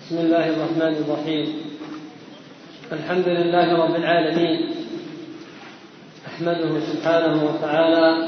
بسم الله الرحمن الرحيم. الحمد لله رب العالمين، أحمده سبحانه وتعالى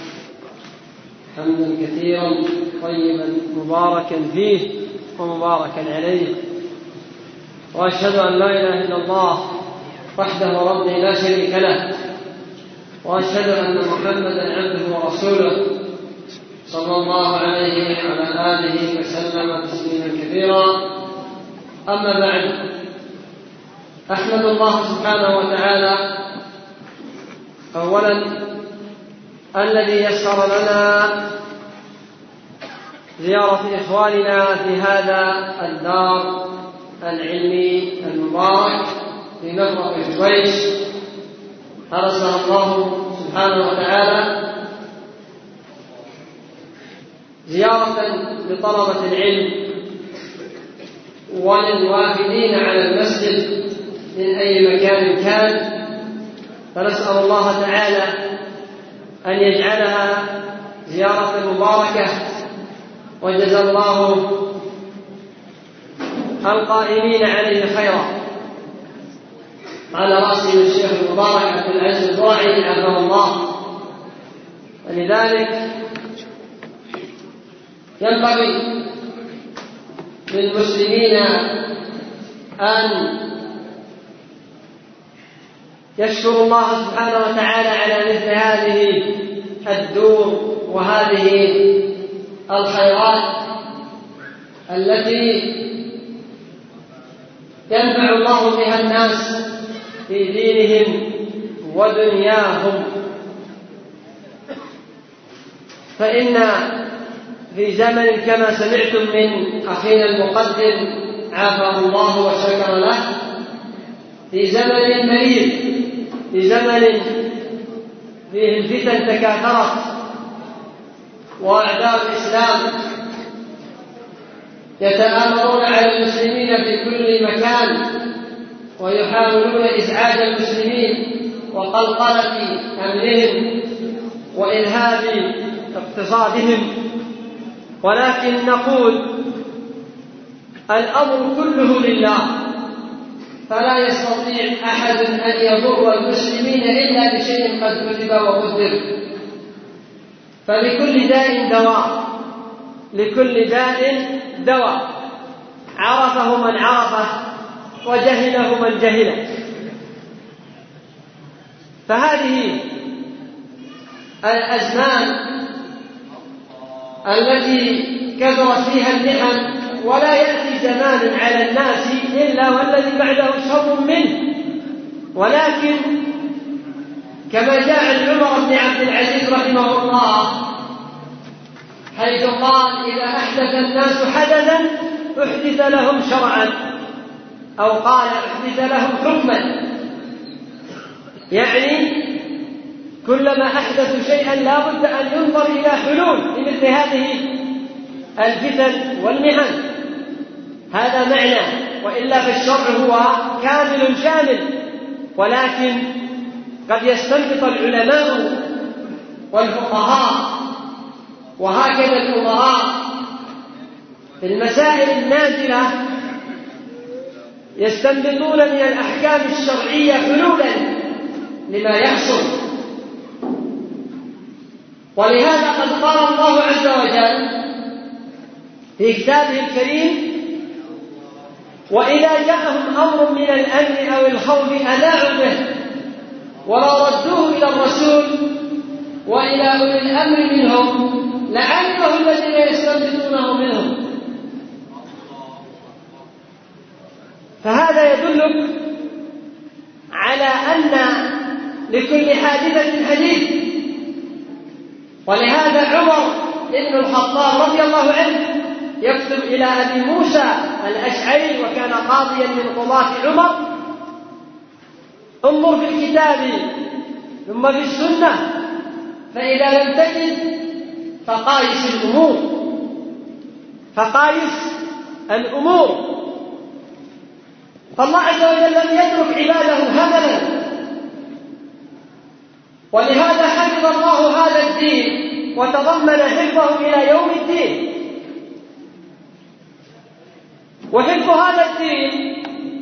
حمدا كثيرا طيبا مباركا فيه ومباركا عليه، وأشهد أن لا إله إلا الله وحده ربي لا شريك له، وأشهد أن محمدا عبده ورسوله صلى الله عليه وعلى آله وسلم تسليما كثيرا. أما بعد، أحمد الله سبحانه وتعالى أولا الذي يسر لنا زيارة إخواننا في هذا الدار العلمي المبارك في نفرة الجويش. أرسل الله سبحانه وتعالى زيارة لطلبة العلم وللوافدين على المسجد من أي مكان كان، فنسأل الله تعالى أن يجعلها زيارة مباركة، وجزى الله القائمين عليه خيرا، على رأسهم الشيخ المبارك عبد العزيز الضاعي حفظه الله. ولذلك ينبغي للمسلمين أن يشكروا الله سبحانه وتعالى على مثل هذه الدور وهذه الخيرات التي ينفع الله بها الناس في دينهم ودنياهم. فإن في زمن كما سمعتم من أخينا المقدم عافاه الله وشكر له، في زمن مريض، في زمن فيه الفتن تكاثرت وأعداء الإسلام يتآمرون على المسلمين في كل مكان ويحاولون إزعاج المسلمين وقلقلة أمنهم وإرهاب اقتصادهم، ولكن نقول الأمر كله لله، فلا يستطيع أحد أن يضر المسلمين إلا بشيء قد كتب وقدر. فلكل داء دواء، لكل داء دواء، عرفه من عرفه وجهله من جهله. فهذه الأزمان التي كثرت فيها المحن، ولا يأتي زمان على الناس إلا والذي بعده شر منه، ولكن كما جاء عن عمر بن عبد العزيز رحمه الله حيث قال: إذا أحدث الناس حدثا أحدث لهم شرعا، أو قال أحدث لهم حكما، يعني كلما أحدثوا شيئا لا بد أن ينظر إلى حلول لمثل هذه الفتن والمحن. هذا معنى، وإلا فالشرع هو كامل شامل، ولكن قد يستنبط العلماء والفقهاء وهكذا الأمراء في المسائل النازلة يستنبطون من الأحكام الشرعية حلولا لما يحصل. ولهذا قد قال الله عز وجل في كتابه الكريم: وإذا جاءهم أمر من الأمن أو الخوف أذاعوا به ولا ردوه إلى الرسول وإلى أولي الأمر منهم لعلمه الذين يستنبطونه منهم. فهذا يدلك على أن لكل حادثة حديث. ولهذا عمر بن الخطاب رضي الله عنه يكتب إلى أبي موسى الأشعري، وكان قاضيا من قضاة عمر: انظر في الكتاب ثم في السنة، فإذا لم تجد فقايس الأمور. فقايس الأمور. فالله عز وجل لم يترك عباده هملا، ولهذا حفظ الله هذا الدين وتضمن حفظه إلى يوم الدين. وحفظ هذا الدين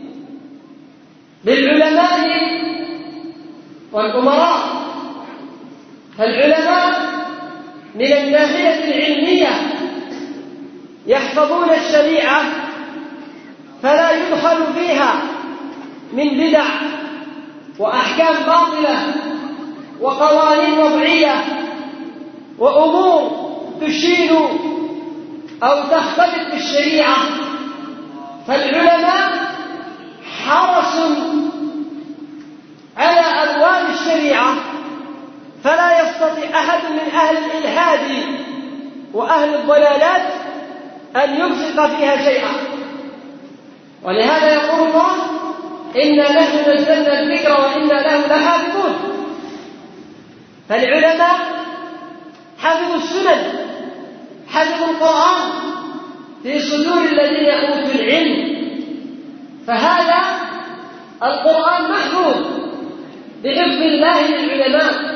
للعلماء والأمراء. فالعلماء من الناحية العلمية يحفظون الشريعة فلا يدخل فيها من بدع وأحكام باطلة وقوانين وضعية وأمور تشير أو تختلف بالشريعة. فالعلماء حرصوا على أبواب الشريعة، فلا يستطيع أحد من أهل الإلحاد وأهل الضلالات أن يبصق فيها شيئا. ولهذا يقول الله: إنا نحن نزلنا الذكر وإنا له لحافظون. فالعلماء حفظوا السنن، حفظوا القرآن في صدور الذين أوتوا العلم. فهذا القرآن محفوظ بحفظ الله للعلماء.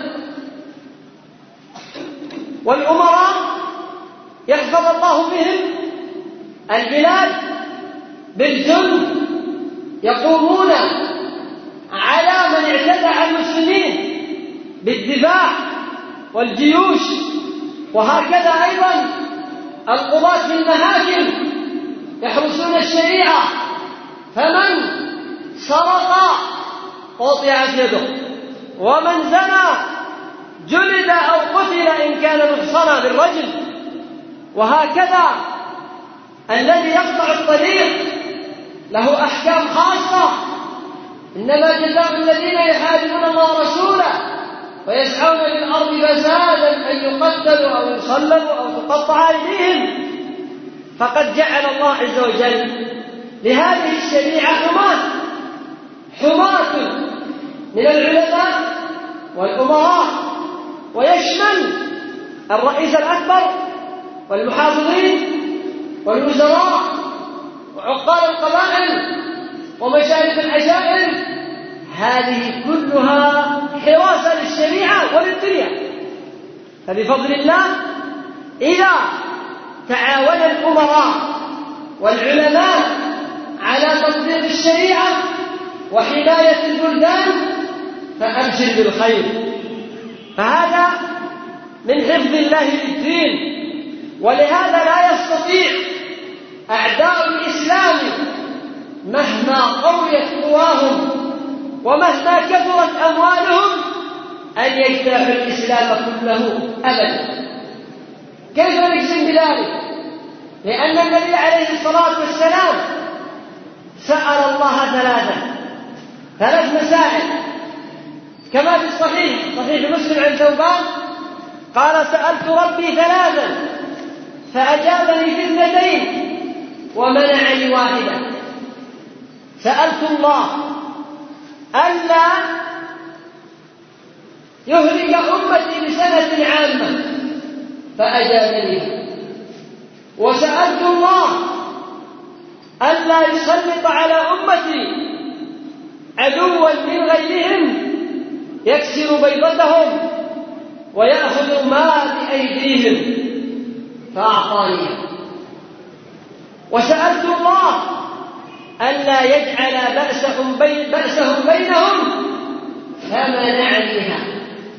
والأمراء يحفظ الله بهم البلاد بالجند يقومون على من اعتدى على المسلمين بالدفاع والجيوش. وهكذا أيضا القضاة في المحاكم يحرسون الشريعة، فمن سرق قطعت يده، ومن زنى جلد أو قتل إن كان محصنا بالرجل. وهكذا الذي يقطع الطريق له أحكام خاصة. إنما جزاء الذين يحاربون الله ورسوله ويسعون في الأرض فسادا أن يقتلوا أو يصلبوا أو تقطع أيديهم. فقد جعل الله عز وجل لهذه الشريعة حماة من العلماء والأمراء، ويشمل الرئيس الأكبر والمحافظين والوزراء وعقال القبائل ومشارف العشائر. هذه كلها حراسة للشريعة وللدنيا. فبفضل الله إذا تعاون الأمراء والعلماء على تطبيق الشريعة وحماية البلدان فأبشر بالخير. فهذا من حفظ الله للدين. ولهذا لا يستطيع أعداء الإسلام مهما قويت قواهم ومهما كثرت أموالهم أن يجتاحوا الإسلام كله أبدا. كيف نجزم بذلك؟ لأن النبي عليه الصلاة والسلام سأل الله ثلاث مسائل، كما في صحيح مسلم عن ثوبان قال: سألت ربي ثلاثا فأجابني في اثنتين ومنعني واحدة. سألت الله ألا يهلك أمتي بسنة عامة فأجابني، وسألت الله ألا يسلط على أمتي عدوا من غيرهم يكسر بيضتهم ويأخذ ما بأيديهم فأعطاني. وسألت الله ألا يجعل بأسهم بينهم فمنعنيها.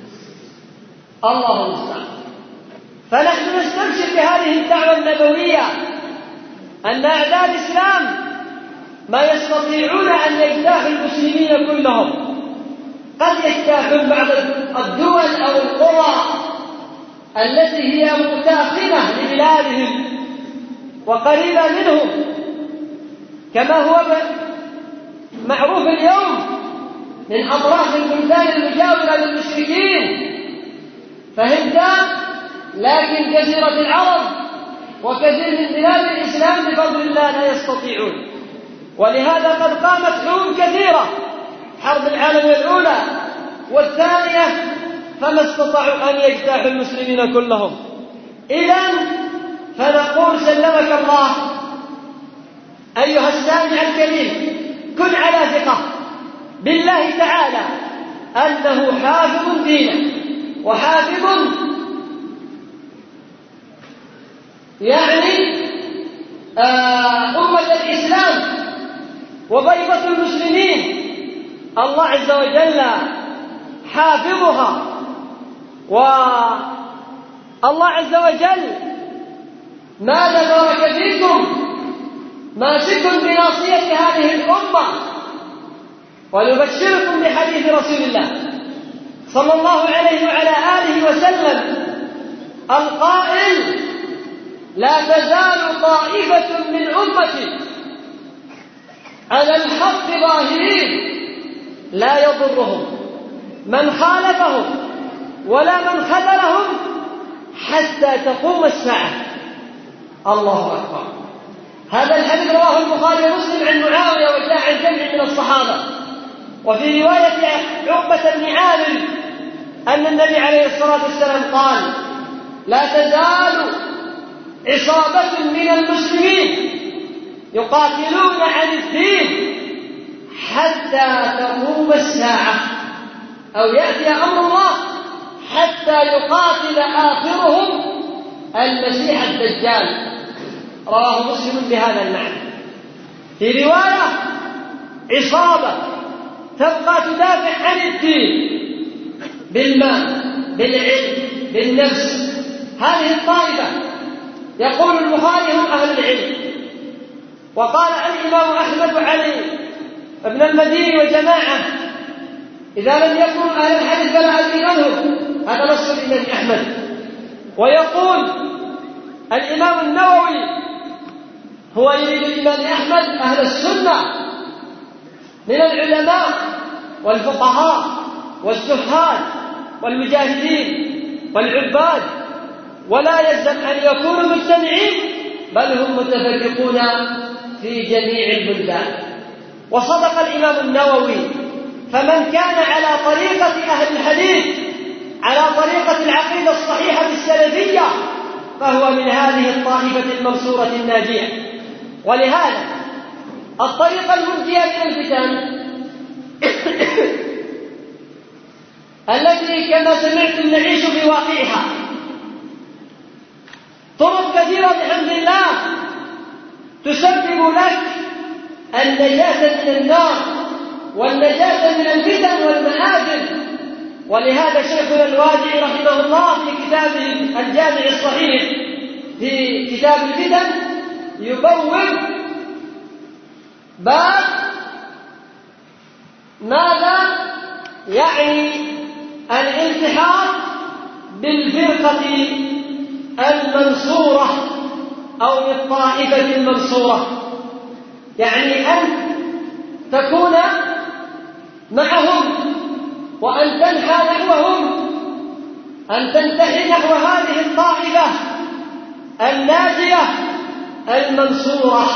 الله المستعان. فنحن نستبشر بهذه الدعوة النبوية أن أعداء الإسلام ما يستطيعون أن يجتاحوا المسلمين كلهم. قد يجتاحون بعض الدول أو القرى التي هي متاخمة لبلادهم وقريبة منهم، كما هو معروف اليوم من أطراف البلدان المجاورة للمشركين. فهمت؟ لكن جزيرة العرب وكثير من بلاد الإسلام بفضل الله لا يستطيعون. ولهذا قد قامت حروب كثيرة، حرب العالم الأولى والثانية، فما استطاعوا أن يجتاحوا المسلمين كلهم. إذن فنقول سلمك الله أيها السامع الكريم، كن على ثقة بالله تعالى أنه حافظ دينه وحافظ يعني أمة الإسلام وبيضة المسلمين، الله عز وجل حافظها، والله عز وجل ما بارك فيكم ماسك بناصية هذه الأمة. ونبشركم بحديث رسول الله صلى الله عليه وعلى آله وسلم القائل: لا تزال طائفة من أمتي على الحق ظاهرين لا يضرهم من خالفهم ولا من خذلهم حتى تقوم الساعة. الله أكبر. هذا الحديث رواه البخاري ومسلم عن معاوية وجاء عن جمع من الصحابة. وفي رواية عقبة بن عامر أن النبي عليه الصلاة والسلام قال: لا تزال عصابة من المسلمين يقاتلون عن الدين حتى تقوم الساعة، أو يأتي أمر الله حتى يقاتل آخرهم المسيح الدجال. رواه مسلم بهذا المعنى. في رواية: عصابة تبقى تدافع عن الدين بالمال بالعلم بالنفس. هذه الطائفة يقول البخاري هم أهل العلم. وقال الإمام أحمد وعلي ابن المديني وجماعة: إذا لم يكونوا أهل الحديث فلا أدري منهم. هذا نص الإمام أحمد. ويقول الإمام النووي هو يريد الإمام أحمد أهل السنة من العلماء والفقهاء والزهاد والمجاهدين والعباد، ولا يلزم أن يكونوا مجتمعين، بل هم متفرقون في جميع البلدان. وصدق الإمام النووي: فمن كان على طريقة أهل الحديث، على طريقة العقيدة الصحيحة السلفية، فهو من هذه الطائفة المنصورة الناجية. ولهذا الطريقة المنجية من الفتن التي كما سمعتم نعيش بواقعها، طرق كثيرة بحمد الله تسبب لك النجاة من النار والنجاة من الفتن والمآثم. ولهذا شيخنا الوادعي رحمه الله في كتابه الجامع الصحيح في كتاب الفتن يبوب باب ماذا يعني الالتحاق بالفرقة المنصورة أو بالطائفة المنصورة، يعني أن تكون معهم وأن تنحى نحوهم، أن تنتحي نحو هذه الطائفة الناجية المنصورة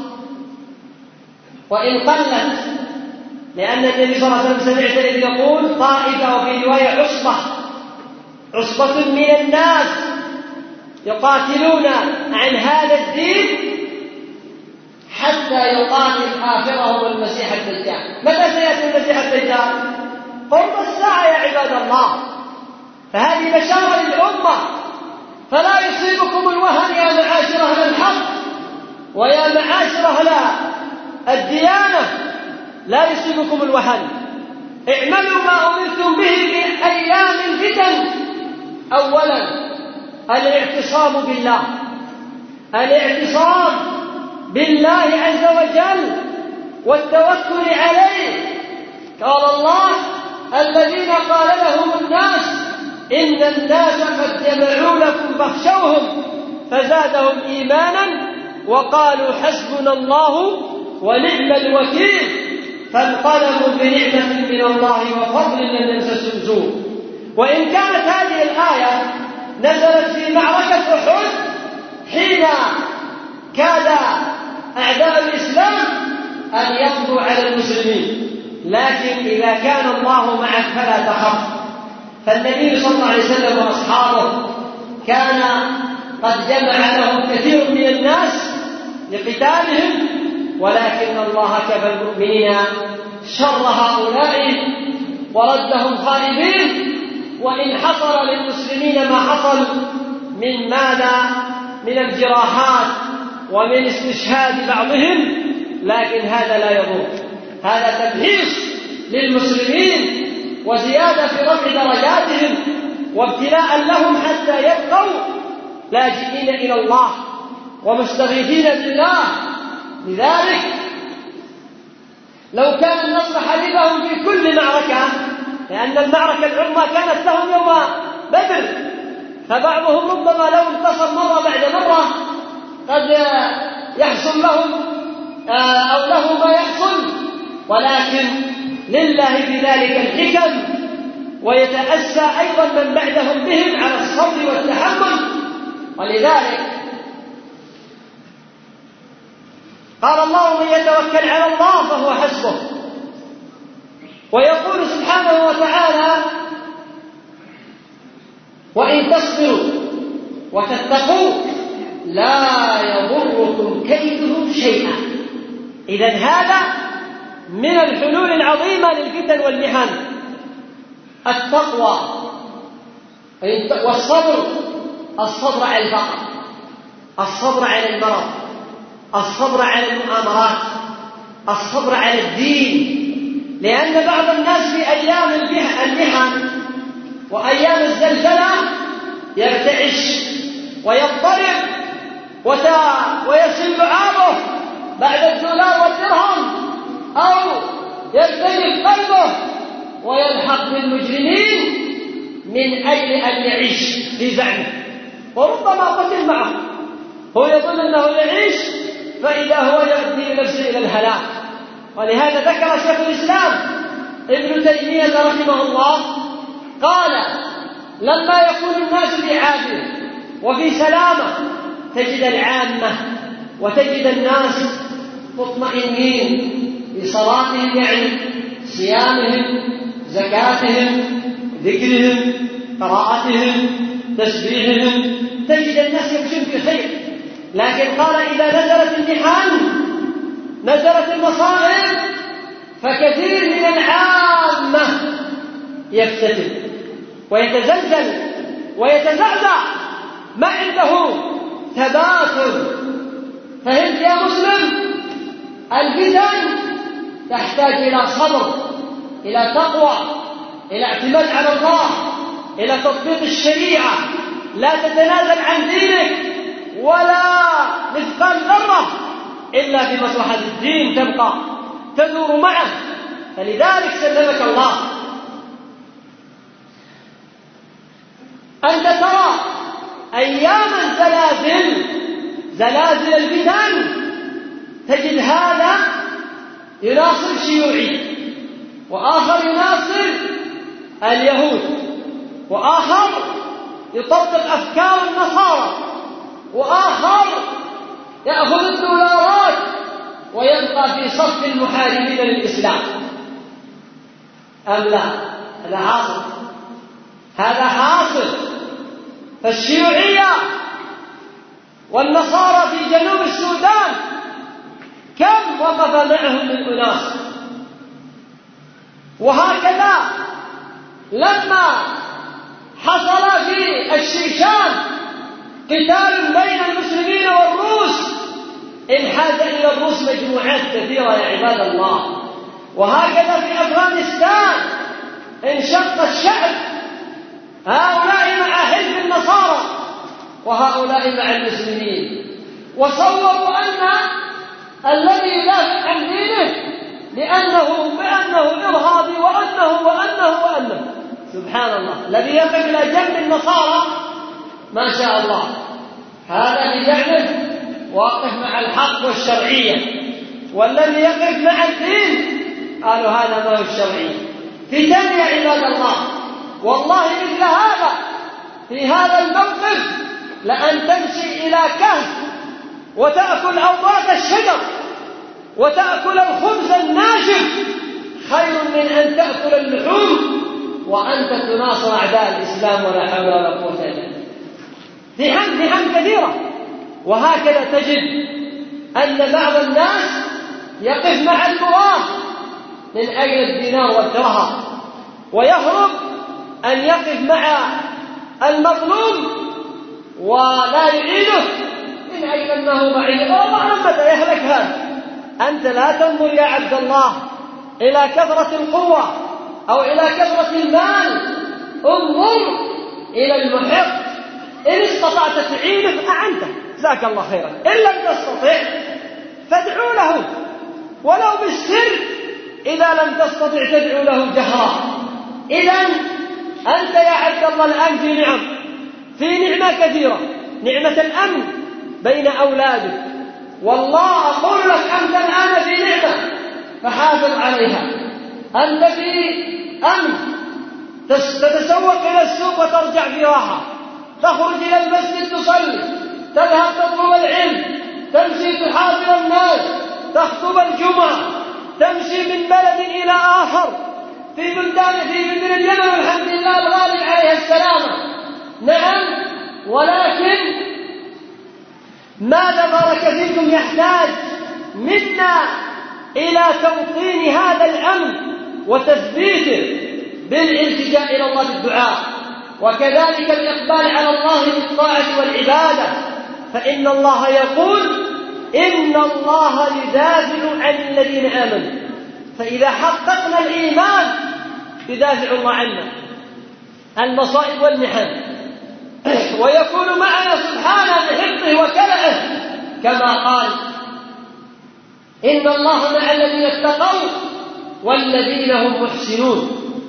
وإن قلت. لأن النبي صلى الله عليه وسلم سمعت إذ يقول طائفة، وفي رواية عصبة من الناس يقاتلون عن هذا الدين حتى يقاتل آخرهم المسيح الدجال. متى سيأتي المسيح الدجال؟ قرب الساعة يا عباد الله. فهذه بشارة للأمة، فلا يصيبكم الوهن يا معاشر أهل الحق ويا معاشر أهل الديانة، لا يصيبكم الوهن. اعملوا ما أمرتم به في أيام الفتن. أولا الاعتصام بالله، الاعتصام بالله عز وجل والتوكل عليه. قال الله: الذين قال لهم الناس إن الناس قد جمعوا لكم فاخشوهم فزادهم إيمانا وقالوا حسبنا الله ونعم الوكيل فانقلبوا بنعمة من الله وفضل لم يمسسهم سوء. وإن كانت هذه الآية نزلت في معركة أحد حين كاد أعداء الإسلام أن يقضوا على المسلمين، لكن إذا كان الله معك فلا تخف. فالنبي صلى الله عليه وسلم وأصحابه كان قد جمع لهم كثير من الناس لقتالهم، ولكن الله كفى المؤمنين شر هؤلاء وردهم خائبين. وإن حصل للمسلمين ما حصل من ماذا؟ من الجراحات ومن استشهاد بعضهم، لكن هذا لا يضر، هذا تمحيص للمسلمين وزيادة في رفع درجاتهم وابتلاء لهم حتى يبقوا لاجئين إلى الله ومستغيثين بالله. لذلك لو كان النصر حليفهم في كل معركة، لأن المعركة العظمى كانت لهم يوم بدر، فبعضهم ربما لو انتصر مرة بعد مرة قد يحصل لهم أو له ما يحصل، ولكن لله في ذلك الحكم، ويتأسى أيضا من بعدهم بهم على الصبر والتحمل. ولذلك قال الله: من يتوكل على الله فهو حسبه. ويقول سبحانه وتعالى: وإن تصبروا وتتقوا لا يضركم كيدهم شيئا. إذن هذا من الحلول العظيمة للفتن والمحن، التقوى والصبر، الصبر على الفقر، الصبر على المرض، الصبر على المؤامرات، الصبر على الدين. لأن بعض الناس في أيام المحن وأيام الزلزلة يرتعش ويضطرب ويسل لعابه بعد الدولار والدرهم، أو يرتجف قلبه ويلحق بالمجرمين من أجل أن يعيش في زعمه، وربما قتل معه. هو يظن أنه يعيش، فإذا هو يؤدي بنفسه إلى الهلاك. ولهذا ذكر شيخ الإسلام ابن تيمية رحمه الله قال: لما يكون الناس في عافية وفي سلامة تجد العامة وتجد الناس مطمئنين في صلاتهم، يعني صيامهم، زكاتهم، ذكرهم، قراءتهم، تسبيحهم، تجد الناس يمشون في خير. لكن قال: إذا نزلت المحن، نزلت المصائب، فكثير من العامة يفتتن ويتزلزل ويتزعزع، ما عنده ثبات. فهمت يا مسلم؟ الفتن تحتاج إلى صبر، إلى تقوى، إلى اعتماد على الله، إلى تطبيق الشريعة. لا تتنازل عن دينك ولا مثقال ذرة إلا في مصلحة الدين تبقى تدور معه. فلذلك سلمك الله. أنت ترى أياما زلازل الفتن، تجد هذا يناصر شيوعي، وآخر يناصر اليهود، وآخر يطبق أفكار النصارى، وآخر يأخذ الدولارات ويبقى في صف المحاربين للإسلام. أم لا؟ هذا حاصل، هذا حاصل. فالشيوعية والنصارى في جنوب السودان كم وقف معهم من أناس. وهكذا لما حصل في الشيشان قتال بين المسلمين والروس، انحاز إلى الروس مجموعات كثيرة يا عباد الله. وهكذا في أفغانستان انشق الشعب، هؤلاء مع حزب النصارى وهؤلاء مع المسلمين، وصوروا أن الذي يدافع عن دينه بأنه إرهابي وأنه سبحان الله. الذي يقف إلى جنب النصارى ما شاء الله، هذا بجانب واقف مع الحق والشرعية، والذي يقف مع الدين قالوا هذا ما هو الشرعية. فتن يا عباد الله، والله مثل هذا في هذا الموقف لأن تمشي إلى كهف وتأكل أوراق الشجر وتأكل الخبز الناشف خير من أن تأكل اللحوم وأنت تناصر أعداء الإسلام، ولا حول ولا قوة إلا بالله. في هم كثيرة. وهكذا تجد أن بعض الناس يقف مع البغاة من أجل الدينار والدرهم، ويهرب أن يقف مع المظلوم ولا يعينه من أيضا ما هو بعيد، والله متى يهلك هذا. أنت لا تنظر يا عبد الله إلى كثرة القوة أو إلى كثرة المال، انظر إلى المحق. إن استطعت تعينه فأعنته، جزاك الله خيرا. إن لم تستطع فادعوا له ولو بالسر، إذا لم تستطع تدعو له جهرا. إذن أنت يا عبد الله الآن في نعمة كثيرة، نعمة الأمن بين أولادك. والله أقول لك أنت الآن في نعمة فحافظ عليها. أنت في أمن، تتسوق إلى السوق وترجع في راحة، تخرج إلى المسجد تصلي، تذهب تطلب العلم، تمشي تحاضر الناس، تخطب الجمعة، تمشي من بلد إلى آخر في بلدان من اليمن والحمد لله الغالب عليها السلامة. نعم، ولكن ماذا بارك فيكم يحتاج منا إلى توطين هذا الأمن وتثبيته بالالتجاء إلى الله بالدعاء، وكذلك الإقبال على الله بالطاعة والعبادة. فإن الله يقول إن الله يدافع عن الذين آمنوا، فإذا حققنا الإيمان يدافع الله عنا المصائب والمحن، ويكون معنا سبحانه بحفظه وكلأه، كما قال إن الله مع الذين اتقوا والذين هم محسنون.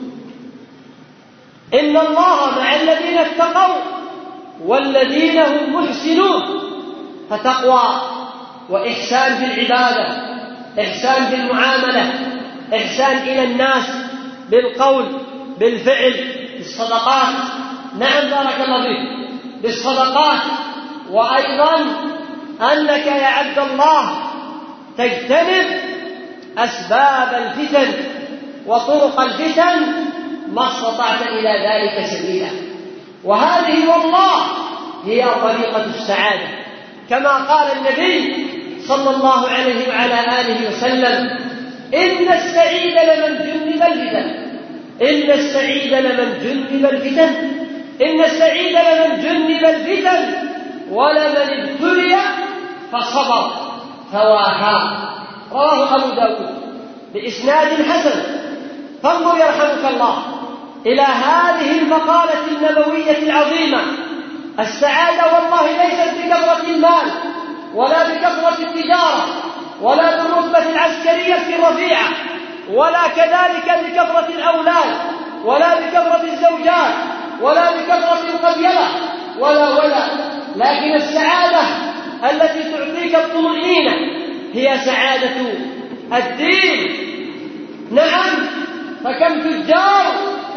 إن الله مع الذين اتقوا والذين هم محسنون. فتقوى وإحسان في العبادة، إحسان في المعاملة، إحسان إلى الناس بالقول بالفعل بالصدقات. نعم بارك الله فيك، بالصدقات. وأيضا أنك يا عبد الله تجتنب أسباب الفتن وطرق الفتن ما استطعت إلى ذلك سبيلا. وهذه والله هي طريقة السعادة، كما قال النبي صلى الله عليه وعلى آله وسلم إن السعيد لمن جنب الفتن، إن السعيد لمن جنب الفتن، إن السعيد لمن جنب الفتن ولمن ابتلي فصبر فواها. رواه أبو داود بإسناد حسن. فانظر يرحمك الله إلى هذه المقالة النبوية العظيمة. السعادة والله ليست بكثرة المال ولا بكثرة التجارة ولا بالرتبة العسكرية الرفيعة ولا كذلك بكثرة الأولاد ولا بكثرة الزوجات ولا بكثرة القبيلة ولا، لكن السعادة التي تعطيك الطمأنينة هي سعادة الدين. نعم، فكم تجار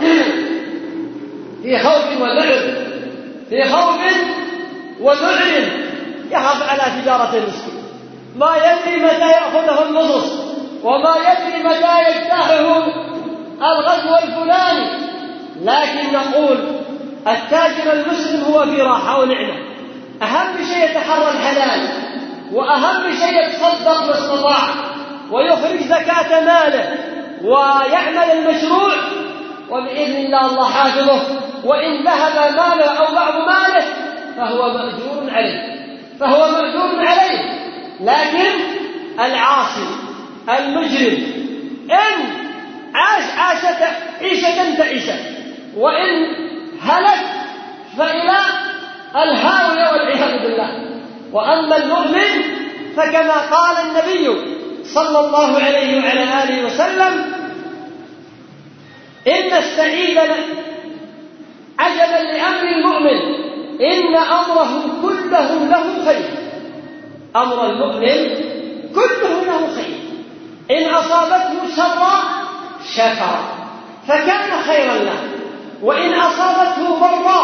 في خوف وذعر، في خوف وذعر يخاف على تجارة المسكين، ما يدري متى يأخذه اللصوص وما يدري متى يجتاحه الغزو الفلاني. لكن نقول التاجر المسلم هو في راحة ونعمة، أهم شيء يتحرى الحلال، وأهم شيء يتصدق ما استطاع ويخرج زكاة ماله ويعمل المشروع، وبإذن الله حافظه. وإن ذهب ماله أو بعض ماله فهو مأجور عليه. لكن العاصي المجرم إن عاش عيشة تعيشة، وإن هلك فإلى الهاوية والعياذ بالله. وأما المؤمن فكما قال النبي صلى الله عليه وعلى آله وسلم إن السعيد عجبا لأمر المؤمن إن أمره كله له خير. أمر المؤمن كله له خير، إن أصابته سرا شكر فكان خيرا له، وإن أصابته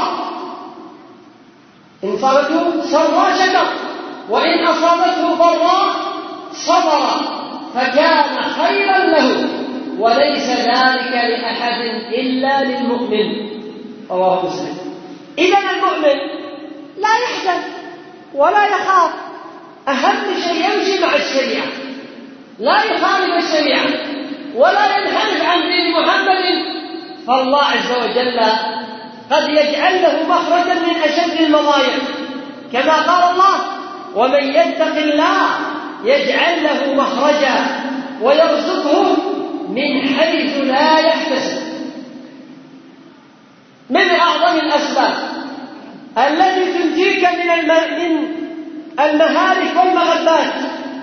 سرا شكر، وإن أصابته ضرا صبر فكان خيرا له، وليس ذلك لأحد إلا للمؤمن. رواه مسلم. إذن المؤمن لا يحزن ولا يخاف، أهم شيء يمشي مع الشريعة، لا يخالف الشريعة ولا ينحرف عن دين محمد، فالله عز وجل قد يجعل له مخرجا من أشد المضايق، كما قال الله ومن يتق الله يجعل له مخرجا ويرزقه من حيث لا يحتسب. من أعظم الأسباب التي تنجيك من المهالك والمغبات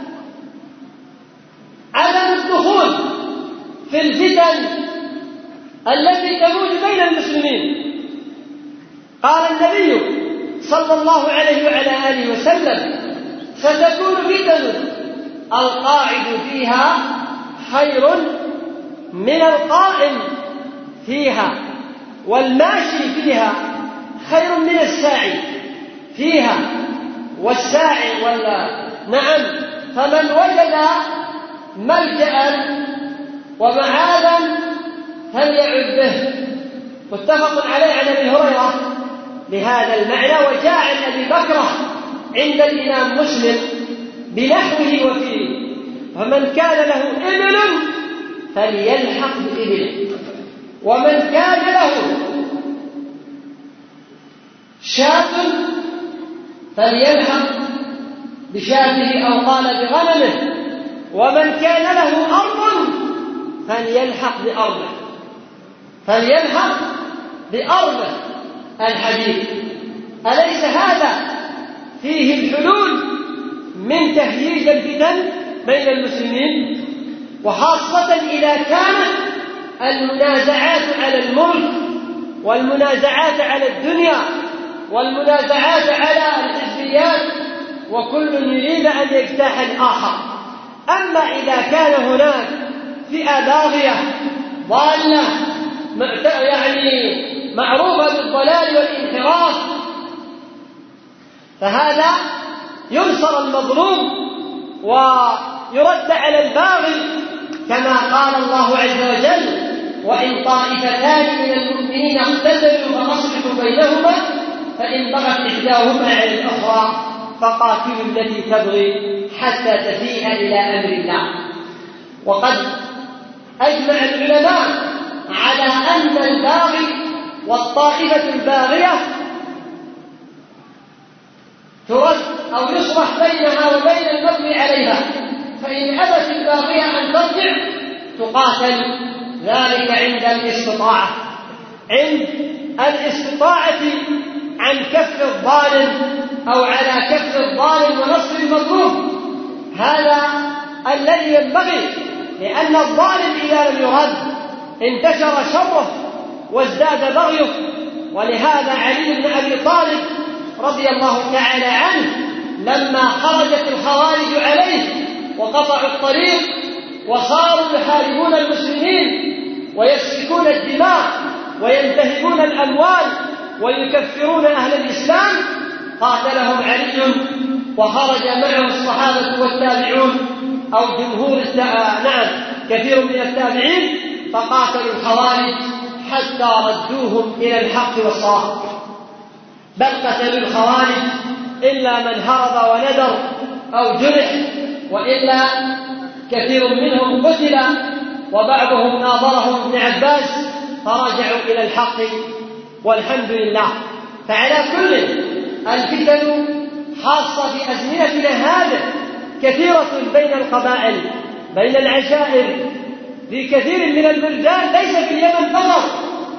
عدم الدخول في الفتن التي تموج بين المسلمين. قال النبي صلى الله عليه وعلى آله وسلم: ستكون فتن القاعد فيها خير من القائم فيها، والماشي فيها خير من الساعي فيها، والساعي نعم. فمن وجد ملجأ ومعاذا فليعد به. متفق عليه عن ابي هريره بهذا المعنى، وجاء عن ابي بكر عند الامام مسلم بنحوه وفيه: فمن كان له إبل فليلحق بإبله، ومن كان له شاة فليلحق بشاته أو قال بغنمه، ومن كان له أرض فليلحق بأرضه، فليلحق بأرضه. الحديث أليس هذا فيه الحلول من تهييج الفتن بين المسلمين؟ وخاصة إذا كانت المنازعات على الملك والمنازعات على الدنيا والمنازعات على الحزبيات وكل يريد أن يجتاح الآخر. أما إذا كان هناك فئة باغية ضالة يعني معروفة بالضلال والانحراف، فهذا ينصر المظلوم ويرد على الباغي، كما قال الله عز وجل: وإن طائفتان من المؤمنين اقتتلوا فأصلحوا بينهما فإن بغت إحداهما على الأخرى فقاتلوا التي تبغي حتى تفيء إلى أمر الله. وقد أجمع العلماء على أن الباغي والطائفة الباغية ترد أو يصلح بينها وبين المبغي عليها، فإن أبت الباغية أن ترجع تقاتل، ذلك عند الاستطاعة، عند الاستطاعة عن كف الظالم أو على كف الظالم ونصر المظلوم. هذا الذي ينبغي، لأن الظالم إذا لم يرد انتشر شره وازداد بغيه. ولهذا علي بن أبي طالب رضي الله تعالى عنه لما خرجت الخوارج عليه وقطعوا الطريق وصاروا يحاربون المسلمين ويسفكون الدماء وينتهبون الأموال ويكفرون أهل الإسلام، قاتلهم علي وخرج معه الصحابة والتابعون أو جمهور كثير من التابعين، فقاتلوا الخوارج حتى ردوهم إلى الحق والصواب. بل قتلوا الخوارج إلا من هرب وندر أو جرح، وإلا كثير منهم قتل، وبعضهم ناظرهم ابن عباس فرجعوا إلى الحق والحمد لله. فعلى كل الفتن خاصة في أزمنتنا هذه كثيرة بين القبائل، بين العشائر، في كثير من البلدان، ليس في اليمن فقط.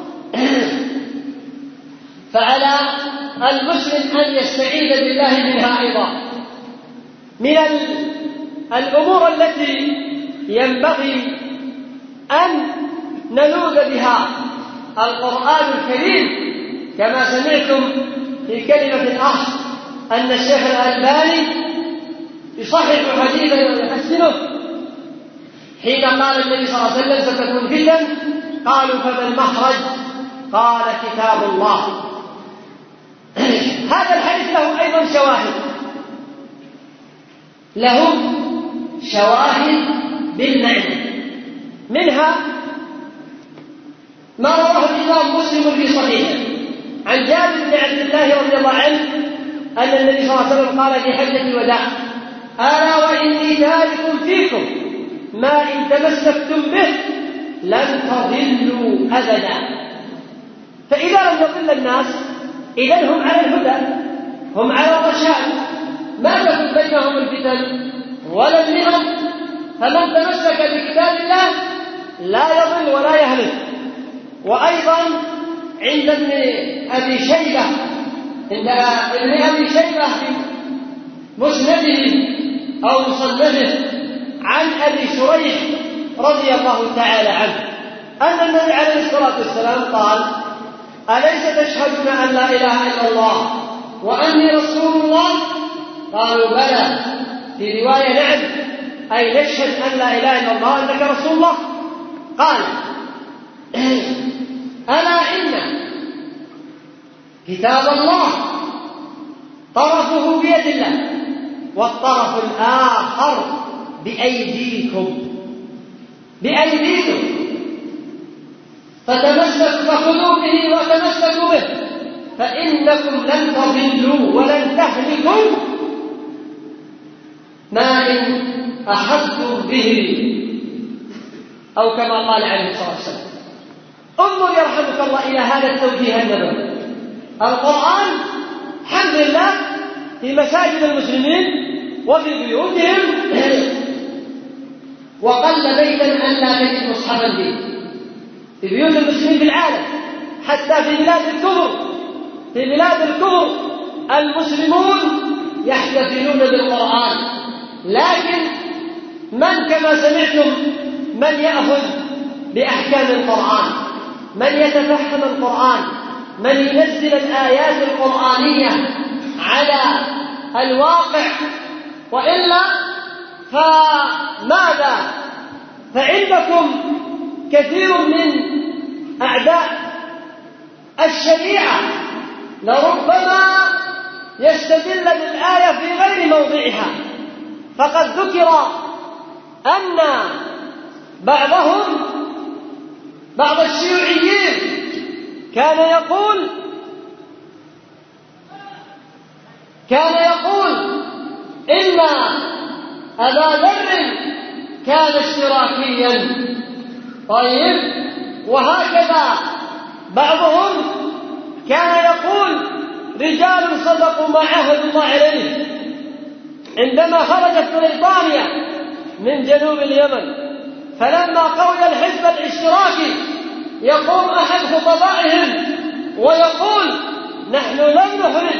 فعلى المسلم أن يستعيذ بالله منها أيضا. من الأمور التي ينبغي أن نلوذ بها القرآن الكريم، كما سمعتم في كلمة الأخ أن الشيخ الألباني يصحح حديثا ويحسنه حين قال النبي صلى الله عليه وسلم: ستكون فتن، قالوا: فما المخرج؟ قال: كتاب الله. هذا الحديث له أيضا شواهد بالمعنى، منها ما رواه الإمام مسلم في صحيحه عن جابر بن عبد الله رضي الله عنه أن النبي صلى الله عليه وسلم قال في حجة الوداع: ألا وإني تارك فيكم ما إن تمسكتم به لن تضلوا أبدا. فإذا لم يضل الناس إذن هم على الهدى، هم على الرشاد. ما تكن بينهم الفتن ولا المحن، فمن تمسك بكتاب الله لا يضل ولا يهلك. وأيضا عند ابن أبي شيبة في مسنده أو مصنفه عن أبي شريح رضي الله تعالى عنه أن النبي عليه الصلاة والسلام قال: أليس تشهدون أن لا إله إلا الله وأني رسول الله؟ قالوا: بلى. في رواية: نعم، أي نشهد أن لا إله إلا الله أنك رسول الله. قال: ألا إن كتاب الله طرفه بيد الله والطرف الآخر بأيديكم فخذوا به وتمسكوا به، فإنكم لن تضلوا ولن تهلكوا ما إن أخذتم به، أو كما قال عليه الصلاة والسلام. انظر يرحمك الله إلى هذا التوجيه النبوي. القرآن الحمد لله في مساجد المسلمين وفي بيوتهم، وقل بيتا أن لا تجد مصحفا فيه في بيوت المسلمين في العالم، حتى في بلاد الكفر المسلمون يحتفلون بالقرآن. لكن من كما سمعتم من يأخذ بأحكام القرآن، من يتفهم القرآن، من ينزل الآيات القرآنية على الواقع، وإلا فماذا؟ فعندكم كثير من أعداء الشريعة لربما يستدل بالآية في غير موضعها. فقد ذكر أن بعض الشيوعيين كان يقول إن أبا ذر كان اشتراكيا. طيب، وهكذا بعضهم كان يقول رجال صدقوا ما عاهدوا الله عليه. عندما خرجت بريطانيا من جنوب اليمن، فلما قوي الحزب الاشتراكي يقوم أحد خطبائهم ويقول: نحن لم نخرج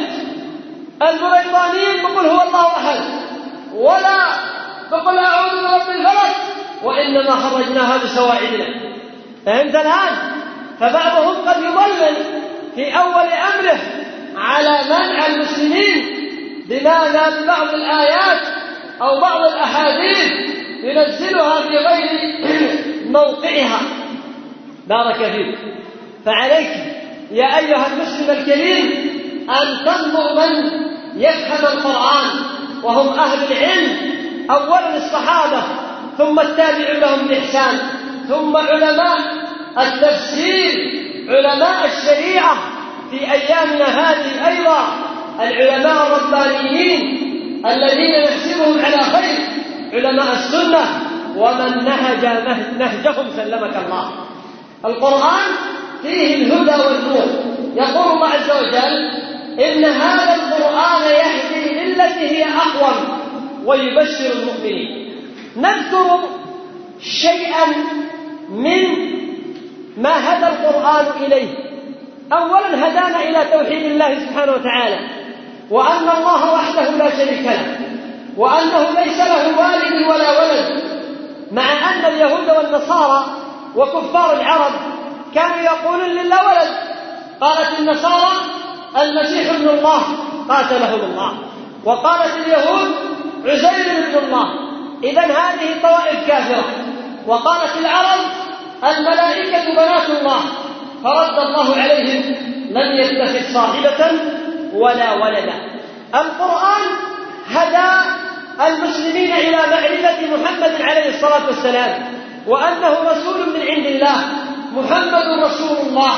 البريطانيين بقول هو الله أحد ولا بقول أعوذ برب الفلك، وإنما خرجناها بسواعدنا. فهمت الآن؟ فبعضهم قد يضلل في أول أمره على منع المسلمين بماذا؟ ببعض الآيات أو بعض الأحاديث ينزلها في غير موقعها. بارك فيك. فعليك يا أيها المسلم الكريم أن تنظر من يفهم القرآن، وهم أهل العلم، أولا الصحابة، ثم التابعون لهم بإحسان، ثم علماء التفسير، علماء الشريعة في أيامنا هذه أيضا، العلماء الربانيين الذين نحسبهم على خير، علماء السنة، ومن نهجهم سلمك الله. القرآن فيه الهدى والنور. يقول الله عز وجل: إن هذا القرآن يهدي للتي هي أقوم ويبشر المؤمنين. نذكر شيئا من ما هدى القرآن إليه. أولا هدانا إلى توحيد الله سبحانه وتعالى، وأن الله وحده لا شريك له، وأنه ليس له والد ولا ولد، مع أن اليهود والنصارى وكفار العرب كانوا يقولون لله ولد. قالت النصارى المسيح ابن الله قاتله الله، وقالت اليهود عزير ابن الله. إذن هذه طوائف كافرة. وقالت العرب الملائكة بنات الله، فرد الله عليهم: لم يتخذ صاحبة ولا ولدا. القرآن هدى المسلمين إلى معرفة محمد عليه الصلاة والسلام، وأنه رسول من عند الله، محمد رسول الله،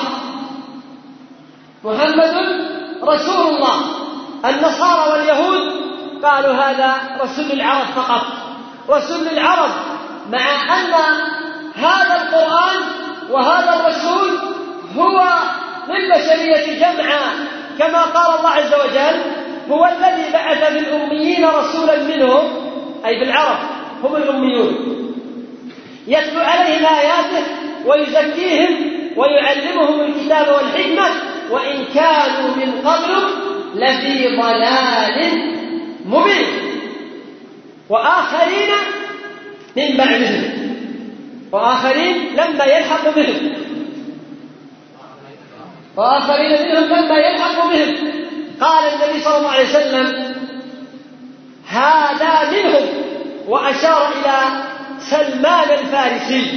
محمد رسول الله. النصارى واليهود قالوا هذا رسول العرب فقط، رسول العرب، مع أن هذا القرآن وهذا الرسول هو للبشرية جمعا، كما قال الله عز وجل: هو الذي بعث بالأميين رسولا منهم، أي بالعرب هم الأميون، يتلو عليهم آياته ويزكيهم ويعلمهم الكتاب والحكمة وإن كانوا من قبل لفي ضلال مبين. وآخرين من بعدهم، وآخرين لما يلحق بهم، وآخرين منهم لما يلحق بهم. قال النبي صلى الله عليه وسلم هذا منهم، وأشار إلى سلمان الفارسي،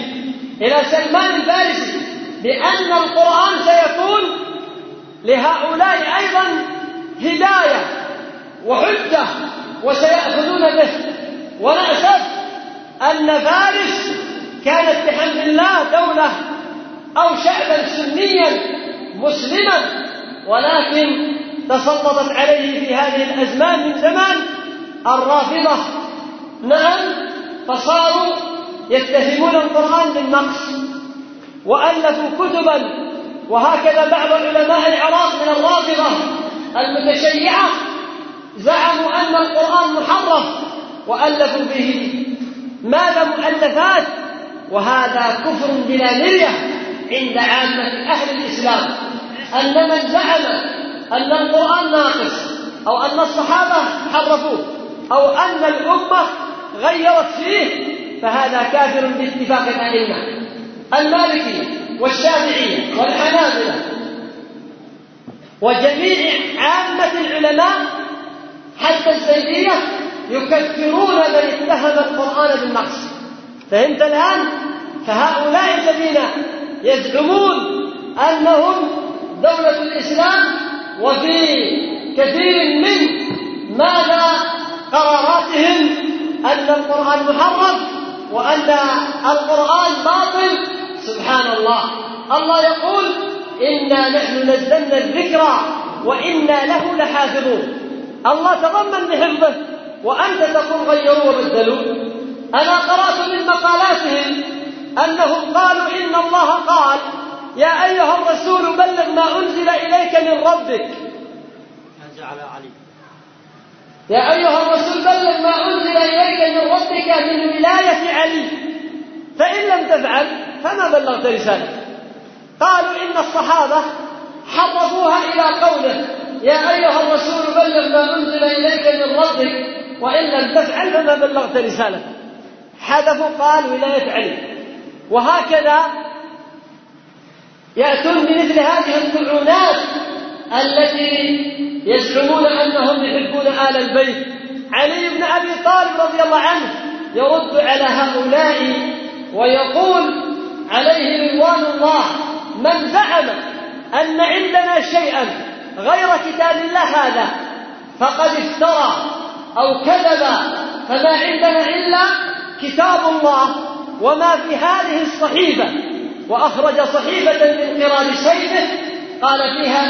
بأن القرآن سيكون لهؤلاء أيضا هداية وحجة وسيأخذون به. ونأسف أن فارس كانت بحمد الله دولة أو شعبا سنيا مسلما، ولكن تسلطت عليه في هذه الأزمان من زمان الرافضة. نعم، فصاروا يتهمون القرآن بالنقص وألفوا كتبا، وهكذا بعض علماء العراق من الرافضة المتشيعة زعموا أن القرآن محرف وألفوا به ماذا مؤلفات، وهذا كفر بلا مرية عند عامة أهل الإسلام. أن من زعم أن القرآن ناقص أو أن الصحابة حرفوه أو أن الأمة غيرت فيه فهذا كافر باتفاق الأئمة. المالكية والشافعية والحنابلة وجميع عامة العلماء حتى الزيدية يكفرون من اتهم القرآن بالنقص. فهمت الآن؟ فهؤلاء الذين يزعمون أنهم دولة الإسلام وفي كثير من قراراتهم أن القرآن محرف وأن القرآن باطل، سبحان الله. الله يقول إنا نحن نزلنا الذكر وإنا له لحافظون. الله تضمن بحفظه وأنت تقول غيروا وبدلوا. أنا قرأت من مقالاتهم أنهم قالوا إن الله قال يا أيها الرسول بلغ ما أنزل إليك من ربك. يا أيها الرسول بلغ ما أنزل إليك من ربك من ولاية علي، فإن لم تفعل فما بلغت رسالة. قالوا إن الصحابة حرفوها إلى قوله يا أيها الرسول بلغ ما أنزل إليك من ربك وإن لم تفعل فما بلغت رسالة. حذفوا قال ولاية علي. وهكذا يأتون بمثل هذه الطعونات التي يزعمون أنهم يحبون آل البيت. علي بن أبي طالب رضي الله عنه يرد على هؤلاء ويقول عليه رضوان الله من زعم أن عندنا شيئا غير كتاب الله هذا فقد افترى أو كذب، فما عندنا إلا كتاب الله وما في هذه الصحيفة. وأخرج صحيفة من قراب سيفه قال فيها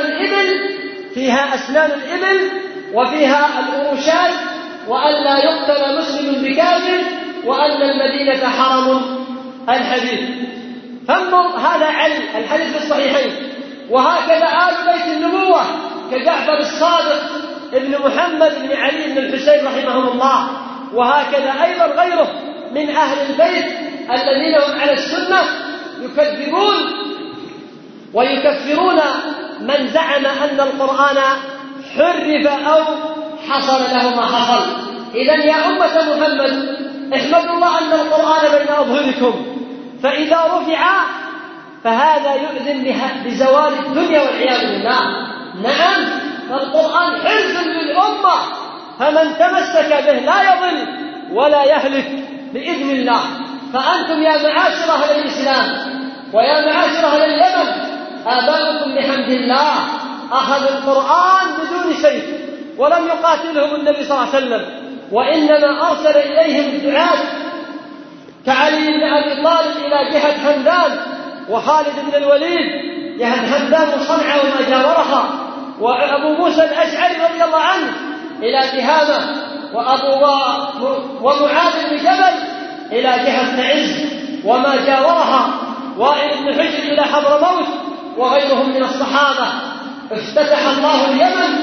أسنان الإبل وفيها الأروشات، وأن لا يقتل مسلم بكافر، وأن المدينة حرم الحديث. فانظر هذا علي الحديث الصحيحين. وهكذا آل بيت النبوة كجعفر الصادق ابن محمد بن علي بن الحسين رحمهم الله، وهكذا أيضا غيره من أهل البيت الذين هم على السنة يكذبون ويكفرون من زعم أن القرآن حرف أو حصل له ما حصل. إذن يا أمة محمد احمدوا الله أن القرآن بين أظهركم، فإذا رفع فهذا يؤذن بزوال الدنيا والعياذ بالله. نعم، فالقرآن حرز للأمة، فمن تمسك به لا يضل ولا يهلك بإذن الله. فأنتم يا معاشر أهل الإسلام ويا معاشر أهل اليمن آباؤكم بحمد الله أخذوا القرآن بدون سيف، ولم يقاتلهم النبي صلى الله عليه وسلم، وإنما أرسل إليهم الدعاة كعلي بن أبي طالب إلى جهة حمدان، وخالد بن الوليد جهة حمدان وصنعاء وما جاورها، وأبو موسى الأشعري رضي الله عنه إلى تهامة، ومعاذ بن جبل إلى جهة نعز وما جاورها، وائل بن حجر إلى حضرموت، وغيرهم من الصحابة. افتتح الله اليمن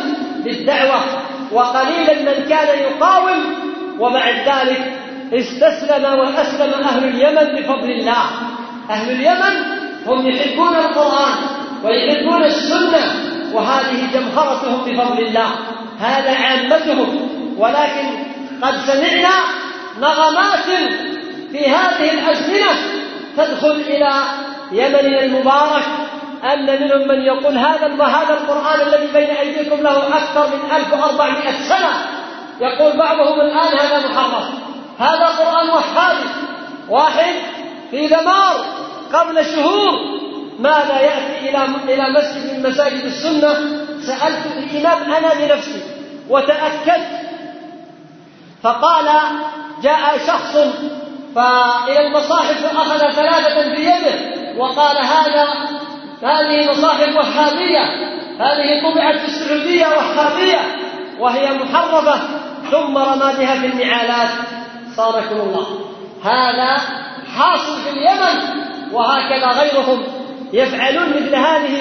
بالدعوة وقليلا من كان يقاوم. وبعد ذلك استسلم وأسلم أهل اليمن بفضل الله. أهل اليمن هم يحبون القرآن ويحبون السنة، وهذه جمهرتهم بفضل الله، هذا عامتهم. ولكن قد سمعنا نغمات في هذه الأزمنة تدخل إلى يمننا المبارك أن منهم من يقول هذا القرآن الذي بين أيديكم له أكثر من 1400 سنة. يقول بعضهم الآن هذا محرف، هذا قرآن وهابي. واحد في دمار قبل شهور ماذا يأتي إلى مسجد من مساجد السنة، سألت الإمام أنا بنفسي وتأكدت، فقال جاء شخص فإلى المصاحف فأخذ 3 في يده وقال هذه مصاحف وهابية، هذه طبعت في السعودية وهابية وهي محرفة، ثم رمى بها في النعالات. صاركم الله. هذا حاصل في اليمن، وهكذا غيرهم يفعلون مثل هذه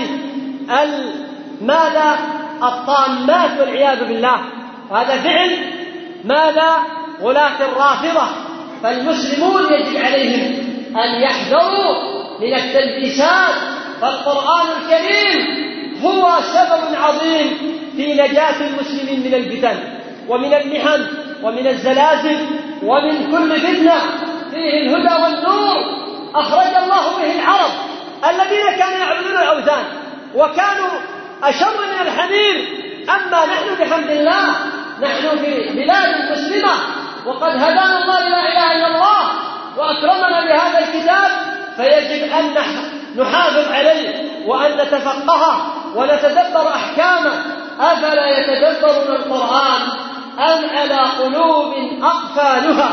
الطامات والعياذ بالله. هذا فعل غلاة الرافضة. فالمسلمون يجب عليهم أن يحذروا من التلبيسات، فالقرآن الكريم هو سبب عظيم في نجاة المسلمين من الفتن ومن المحن ومن الزلازل ومن كل فتنة. فيه الهدى والنور، أخرج الله به العرب الذين كانوا يعبدون الأوثان وكانوا أشر من الحمير. أما نحن بحمد الله نحن في بلاد مسلمة، وقد هدانا الله لا إله إلا الله وأكرمنا بهذا الكتاب، فيجب أن نحافظ عليه وأن نتفقهه ونتدبر أحكامه. أفلا يتدبرون القرآن أم على قلوب أقفالها؟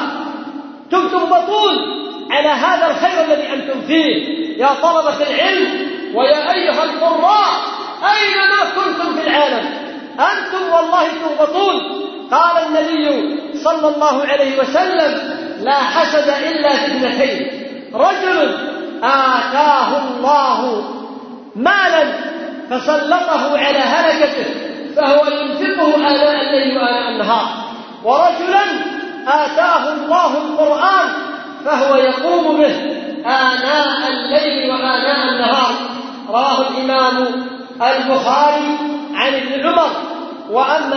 تربطون على هذا الخير الذي أنتم فيه يا طلبة العلم ويا أيها القراء أينما كنتم في العالم، أنتم والله تربطون. قال النبي صلى الله عليه وسلم لا حسد إلا في 2: رجل آتاه الله مالا فسلطه على هلكته فهو ينفقه آناء الليل وآناء النهار، ورجلا آتاه الله القرآن فهو يقوم به آناء الليل وآناء النهار. رواه الإمام البخاري عن ابن عمر. وأما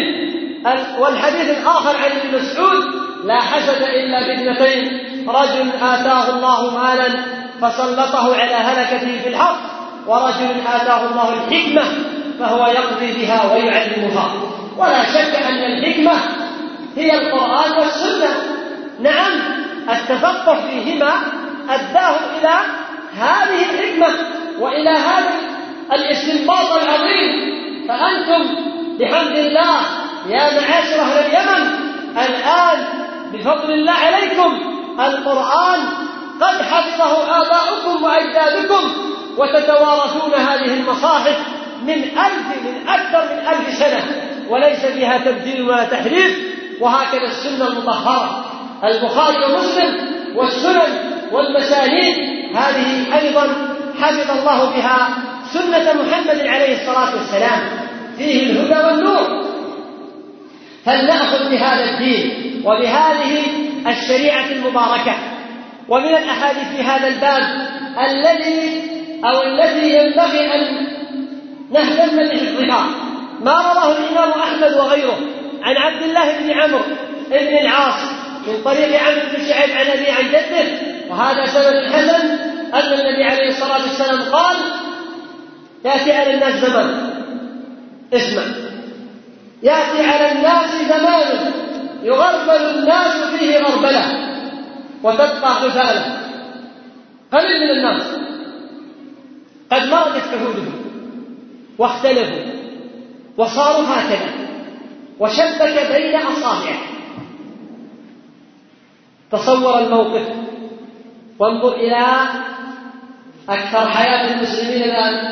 والحديث الآخر عن ابن مسعود لا حسد إلا في 2: رجل آتاه الله مالا فسلطه على هلكته في الحق، ورجل آتاه الله الحكمة فهو يقضي بها ويعلمها. ولا شك أن الحكمة هي القرآن والسنة. نعم، التفقه فيهما أداهم إلى هذه الحكمة وإلى هذا الاستنباط العظيم. فأنتم بحمد الله يا معاشر أهل اليمن الآن بفضل الله عليكم القرآن قد حفظه آباؤكم وأجدادكم، وتتوارثون هذه المصاحف من أكثر من 1000 سنة، وليس فيها تبديل ولا تحريف. وهكذا السنة المطهرة البخاري ومسلم والسنن والمسانيد، هذه أيضا حفظ الله بها سنة محمد عليه الصلاة والسلام، فيه الهدى والنور. فلنأخذ بهذا الدين وبهذه الشريعة المباركة. ومن الأحاديث في هذا الباب التي ينبغي أن نهتم بحفظها ما رواه الإمام أحمد وغيره عن عبد الله بن عمرو بن العاص من طريق عمرو بن شعيب عن أبيه عن جده، وهذا سند حسن، أن النبي عليه الصلاة والسلام قال: يأتي على الناس زمان، اسمع، يأتي على الناس زمان يغربل الناس فيه غربلة وتبقى غفالة. قليل من الناس قد مرضت عهودهم واختلفوا وصاروا هكذا، وشبك بين أصابعه. تصور الموقف وانظر إلى أكثر حياة المسلمين الآن.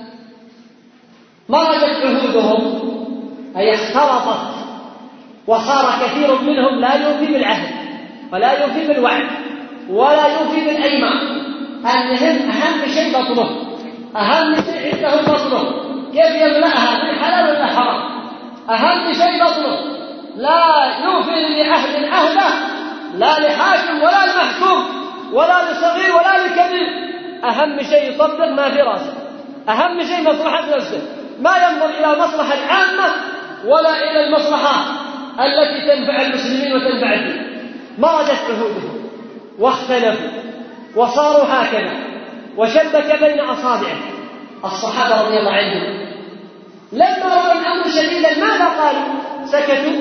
مرضت عهودهم أي اختلطت، وصار كثير منهم لا يوفي بالعهد ولا يوفي بالوعد ولا يوفي بالأيمان. أهم شيء بطنه، أهم شيء عنده بطنه، كيف يملأها من حلال ولا حرام. أهم شيء بطنه، لا يوفي لعهد عهده، لا لحاكم ولا لمحكوم ولا لصغير ولا لكبير. أهم شيء يطبق ما في راسه، أهم شيء مصلحة نفسه، ما ينظر إلى المصلحة العامة ولا إلى المصلحة التي تنفع المسلمين وتنفع الدين. مرجت عهودهم واختلفوا وصاروا هكذا، وشبك بين أصابعه. الصحابة رضي الله عنهم لما رأوا الأمر شديدا ماذا قالوا؟ سكتوا؟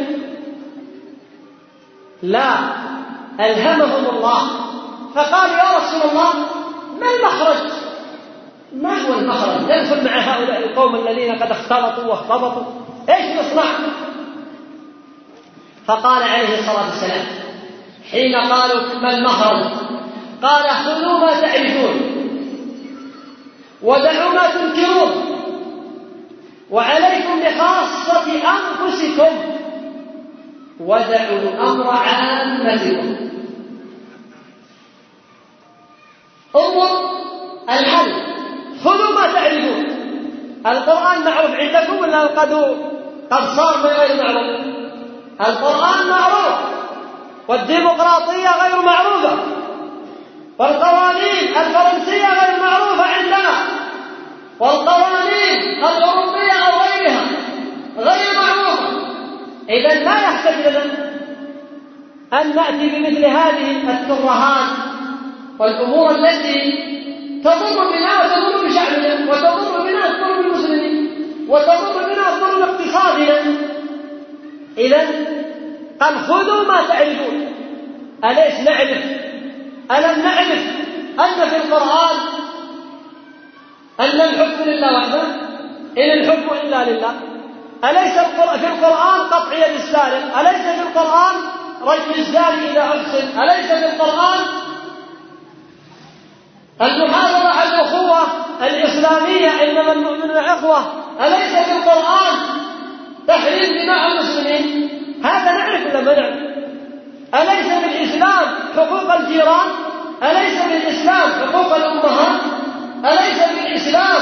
لا، ألهمهم الله، فقالوا يا رسول الله ما المخرج؟ ما هو المخرج؟ ندخل مع هؤلاء القوم الذين قد اختلطوا واختبطوا، ايش نصنع؟ فقال عليه الصلاة والسلام حين قالوا ما المخرج قال خذوا ما تعرفون ودعوا ما تنكرون، وعليكم بخاصة أنفسكم ودعوا أمر عامتكم. انظر الحل، خذوا ما تعرفون. القرآن معروف عندكم ولا قد صار من غير معروف؟ القرآن معروف، والديمقراطية غير معروفة، والقوانين الفرنسية غير معروفة عندنا، والقوانين الأوروبية أو غيرها غير معروفة. إذن لا يحتاج لنا أن نأتي بمثل هذه الترهات والأمور التي تضر بنا وتضر بشعبنا وتضر بنا تضر بالمسلمين وتضر بنا تضر باقتصادنا. إذن قال خذوا ما تعرفون. أليس نعرف؟ ألم نعرف أن في القرآن أن الحكم لله وحده؟ إن الحكم إلا لله. أليس في القرآن قطع يد السارق؟ أليس في القرآن رجم الزاني إذا أحسن؟ أليس في القرآن المحافظة على الأخوة الإسلامية إنما المؤمنون إخوة؟ أليس في القرآن تحريم دماء المسلمين؟ هذا نعرف ولا ما نعرف؟ أليس في الإسلام حقوق الجيران؟ أليس في الإسلام حقوق الأمهات؟ أليس في الإسلام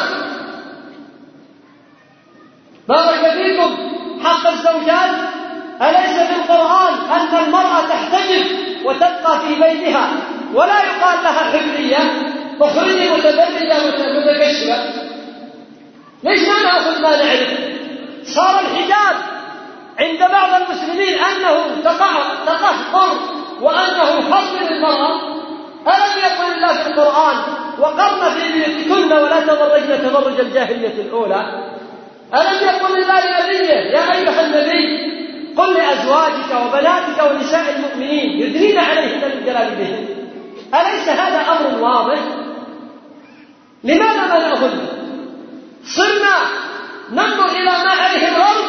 بارك فيكم حق الزوجات؟ أليس في القرآن أن المرأة تحتجب وتبقى في بيتها ولا يقال لها حرية اخرجي متبرجة متكشفة؟ ليش ما نأخذ ما نعرف؟ صار الحجاب عند بعض المسلمين أنه تقهقر وأنه فضل للمرأة. ألم يقل الله في القرآن وقرن في بيوتكن ولا تبرجن تبرج الجاهلية الأولى؟ ألم يقل الله لنبيه يا أيها النبي قل لأزواجك وبناتك ونساء المؤمنين يدنين عليهن من جلابيبهن؟ أليس هذا أمر واضح؟ لماذا ما نأخذه؟ صرنا ننظر إلى ما عليه الغرب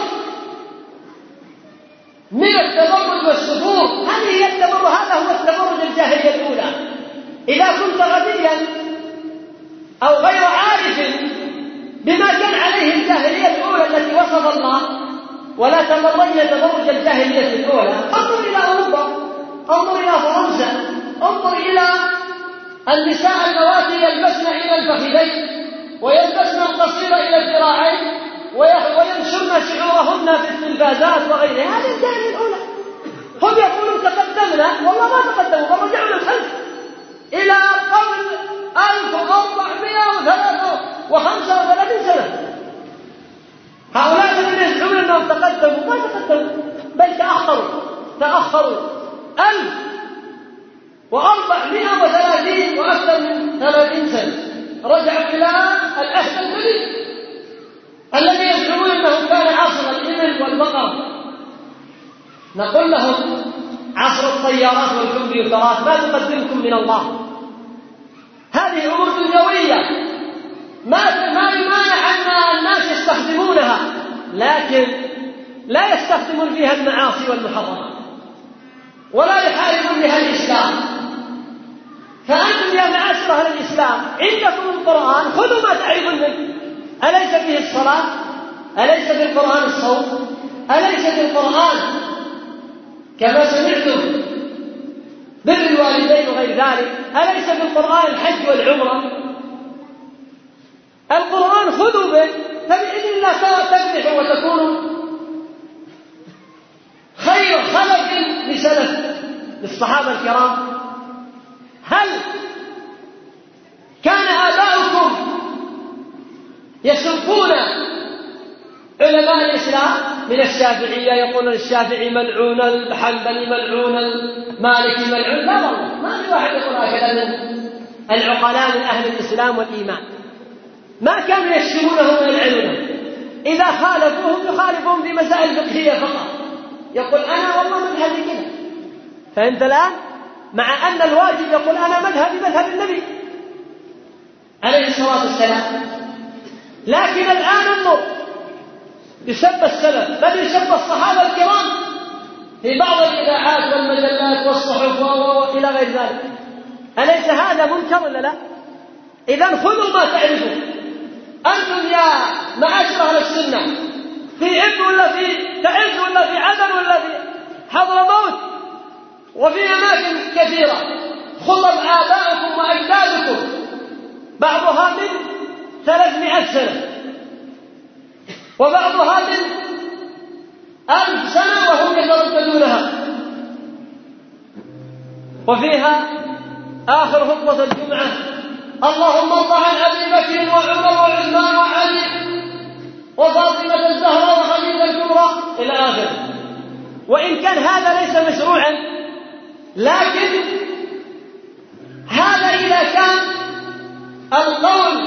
من التبرج والسفور. هذا هو التبرج الجاهلية الأولى. إذا كنت غبيا أو غير عارف بما كان عليه الجاهلية الأولى التي وصف الله ولا تبرجن تبرج الجاهلية الأولى، انظر إلى أوروبا، انظر إلى فرنسا، انظر إلى النساء اللواتي يلبسن إلى الفخذين ويلبسن القصير إلى الذراعين وينشرن شعورهن في التلفازات وغيرها. هذه الجاهلية الأولى. هم يقولون تقدمنا، والله ما تقدموا، بل رجعوا للخلف إلى قبل 1435 سنة. هؤلاء الذين يزعمون أنهم تقدموا ما تقدموا، بل تأخروا 1430 وأكثر من 30 سنة. رجعوا إلى العهد القديم الذي يزعمون أنه كان عصر الإبل والبقر. نقول لهم عصر الطيارات والكمبيوترات ما تقدمكم من الله. هذه أمور دنيوية ما يمانع أن الناس يستخدمونها، لكن لا يستخدمون فيها المعاصي والمحرمات ولا يحاربون بها الإسلام. فأنتم يا معاشر أهل الإسلام عندكم القرآن، خذوا ما تعرفون منه. أليس فيه الصلاة؟ أليس في القرآن الصوم؟ أليس في القرآن كما سمعتم بر الوالدين وغير ذلك؟ أليس في القرآن الحج والعمرة؟ القرآن خذوا به، فبإذن الله تفلحوا وتكونوا خير خلف لسلف للصحابة الكرام؟ هل كان آباؤكم يسبون علماء الإسلام من الشافعية يقولون الشافعي ملعون، الحنبلي ملعون، المالكي ملعون؟ لا والله، ما في واحد يقول هكذا من العقلاء من أهل الإسلام والإيمان. ما كانوا يشتمونهم ويلعنونهم، إذا خالفوهم يخالفهم في مسائل فقهية فقط، يقول أنا والله مذهبي كذا. فأنت الآن مع أن الواجب يقول أنا مذهبي مذهب النبي عليه الصلاة والسلام، لكن الآن انظر يسب السلف بل يسب الصحابة الكرام في بعض الإذاعات والمجلات والصحف وإلى غير ذلك. أليس هذا منكر ولا لا؟ إذن خذوا ما تعرفون أنتم يا معاشر أهل السنة، في إب ولا في تعز ولا في عدن ولا في حضرموت وفي أماكن كثيرة، خطب آبائكم وأجدادكم بعضها من 300 سنة وبعضها من 1000 سنة وهم يترددونها، وفيها آخر خطبة الجمعة اللهم ارض عن أبي بكر وعمر وعثمان وعلي وفاطمة الزهراء وخديجة الكبرى إلى آخره. وإن كان هذا ليس مشروعا، لكن هذا إذا كان القول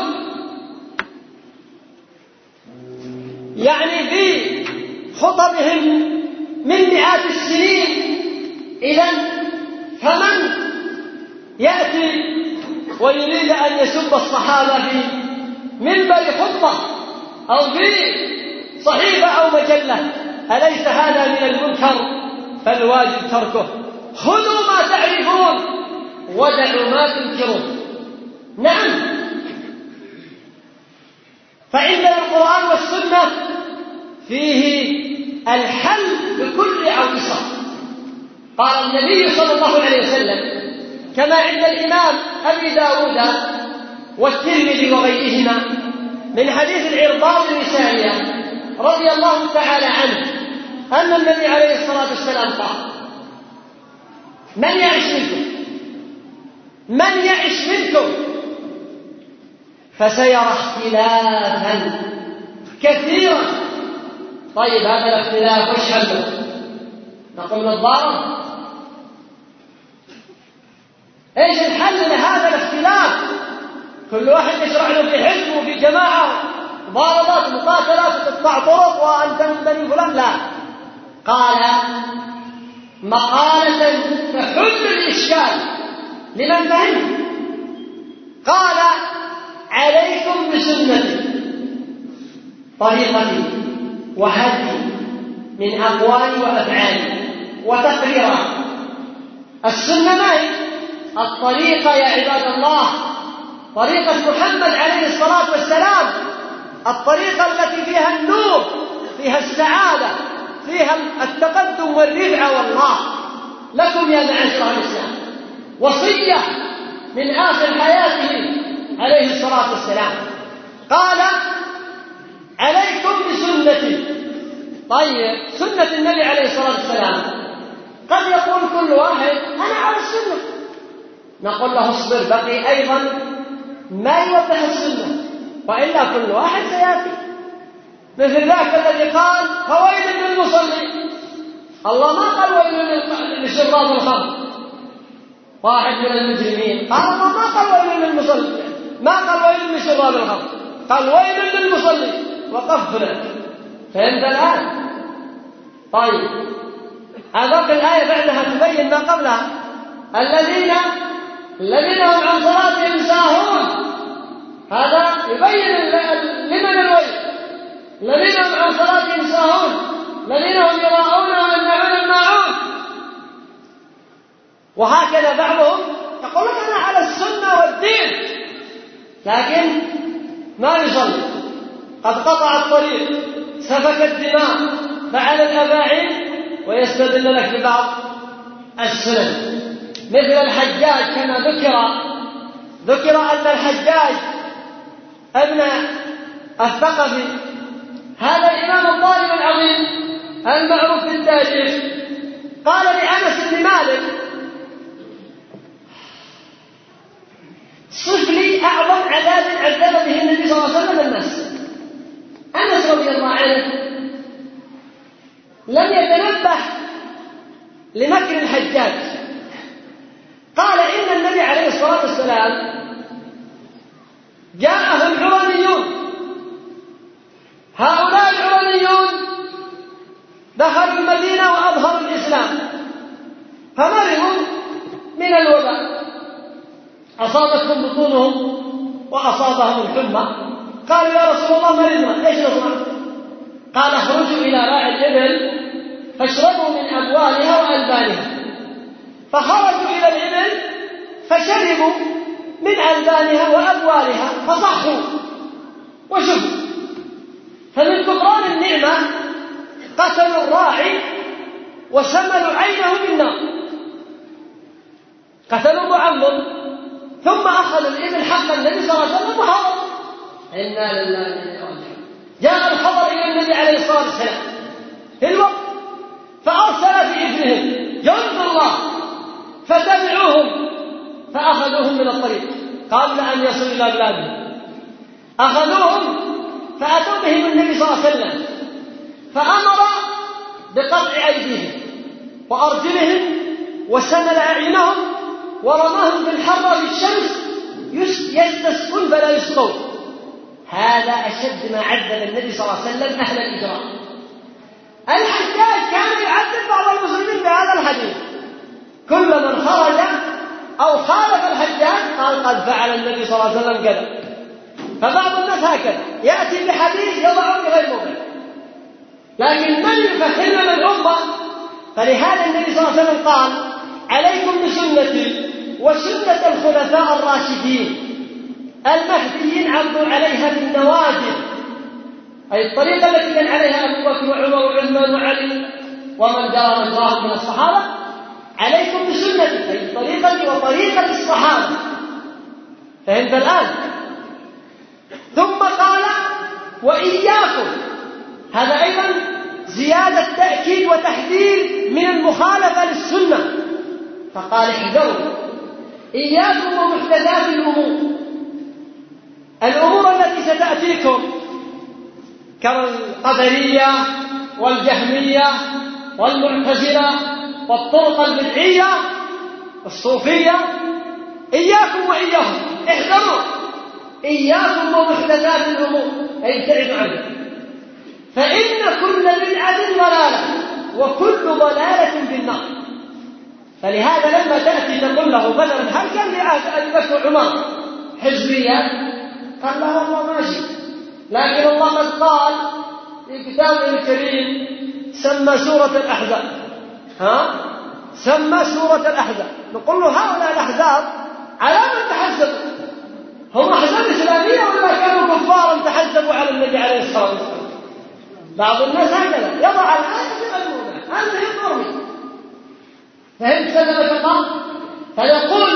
يعني في خطبهم من مئات السنين، إذن فمن يأتي ويريد أن يسب الصحابة في منبر خطبة أو في صحيفة أو مجلة، أليس هذا من المنكر؟ فالواجب تركه. خذوا ما تعرفون ودعوا ما تنكرون. نعم، فعندنا القرآن والسنة فيه الحل لكل عويصة. قال النبي صلى الله عليه وسلم كما عند الإمام أبي داود والترمذي وغيرهما من حديث العرباض بن سارية رضي الله تعالى عنه أن النبي عليه الصلاة والسلام قال من يعش منكم فسيرى اختلافا كثيرا. طيب هذا الاختلاف وش حله؟ نقول نظارة. ايش الحل لهذا الاختلاف؟ كل واحد يشرع له في حزب وفي جماعة مضاربات مقاتلات وتقطع طرق وأنت من بني فلان. لا، قال مقالة تحل الإشكال لمن فهم. قال عليكم بسنتي طريقتي وهدي من أقوالي وأفعالي وتقريرات. السنة ما هي؟ الطريقة يا عباد الله، طريقة محمد عليه الصلاة والسلام، الطريقة التي فيها النور، فيها السعادة، فيها التقدم والرفعة. والله لكم يا معاشر الإسلام وصية من آخر حياته عليه الصلاة والسلام، قال عليكم بسنتي. طيب سنة النبي عليه الصلاة والسلام قد يقول كل واحد أنا على السنة، نقول له اصبر، بقي أيضا ما يوضح السنة، وإلا كل واحد سيأتي. مثل ذاك الذي قال فويل للمصلي، الله ما قال ويل لشراب الخمر. واحد من المجرمين قال الله ما قال ويل للمصلي، ما قال ويل لشراب الخمر، قال ويل للمصلي وقفنا. فهمت الآن؟ طيب هذاك الآية بعدها تبين ما قبلها الذين هم عن صلاتهم ساهون. هذا يبين لمن الويل. الذين هم عن صلاتهم ساهون، الذين هم يراءون ويمنعون الماعون. وهكذا بعضهم يقول لك أنا على السنة والدين، لكن ما يصلي، قد قطع الطريق، سفك الدماء، فعل الأفاعيل، ويستدل لك ببعض السنن. مثل الحجاج كما ذكر أن الحجاج ابن الثقفي هذا الإمام الظالم العظيم المعروف بالتاريخ قال لأنس بن مالك: صف لي أعظم عذاب عذب به النبي صلى الله عليه وسلم الناس. أنس رضي الله عنه لم يتنبه لمكر الحجاج، قال: إن النبي عليه الصلاة والسلام جاءه العرنيون، هؤلاء العرنيون دخلوا المدينة وأظهروا الإسلام، فمرضوا من الوباء، أصابتهم بطونهم وأصابهم الحمى. قالوا: يا رسول الله مرضنا، ايش نصنع؟ قال: اخرجوا إلى راعي الإبل فاشربوا من أبوالها وألبانها. فخرجوا إلى الإبل فشربوا من ألبانها وأبوالها فصحوا وشفوا. فمن كفران النعمة قتلوا الراعي وسملوا عينه بالنار، قتلوا معظم، ثم أخذوا الإبل حق النبي صلى الله عليه وسلم وهربوا. إنا لله وإنا إليه راجعون. جاء الخبر إلى النبي عليه الصلاة والسلام في الوقت، فأرسل في إذنهم جند الله فتبعوهم فأخذوهم من الطريق قبل أن يصلوا إلى بلادهم. أخذوهم فأتوا بهم النبي صلى الله عليه وسلم، فأمر بقطع أيديهم وأرجلهم وسمل أعينهم ورماهم بالحرة بالشمس يستسقون فلا يسقون. هذا أشد ما عذب النبي صلى الله عليه وسلم أهل الإجرام. الحجاج كان يعذب بعض المسلمين بهذا الحديث، كل من خرج أو خالف الحجاج قال: قد فعل النبي صلى الله عليه وسلم كذا. فبعض الناس هكذا يأتي بحديث يضعه بغير موضع، لكن من يفهمنا الأمة؟ فلهذا النبي صلى الله عليه وسلم قال: عليكم بسنتي وسنة الخلفاء الراشدين المهديين عضوا عليها بالنواجذ، أي الطريقة التي كان عليها أبو بكر وعمر وعثمان وعلي ومن جرى مجراهم من الصحابة. عليكم بسنتي، أي طريقتي وطريقة الصحابة. فهمت الآن؟ ثم قال: وإياكم، هذا أيضا زيادة تأكيد وتحذير من المخالفة للسنة. فقال: احذروا، إياكم ومحدثات الأمور التي ستأتيكم كالقدرية والجهمية والمعتزلة والطرق البدعية والصوفية. إياكم وإياهم، احذروا، إياكم ومحدثات الأمور، أي ابتعدوا عنها، فإن كل بدعة ضلالة وكل ضلالة في النار. فلهذا لما تأتي تقول له مثلا: هل كان لعهد أبي بكر وعمر حزبيات؟ قال: لا والله ماشي، لكن الله قد قال في كتابه الكريم سمى سورة الأحزاب، سمى سورة الأحزاب. نقول له: هؤلاء الأحزاب على من تحزبوا؟ هم أحزاب إسلامية ولا كانوا كفارا تحزبوا على النبي عليه الصلاة والسلام؟ بعض الناس هكذا يضع الآية في الموضع، هذا يضرني. فهمت كلمة الله؟ فيقول: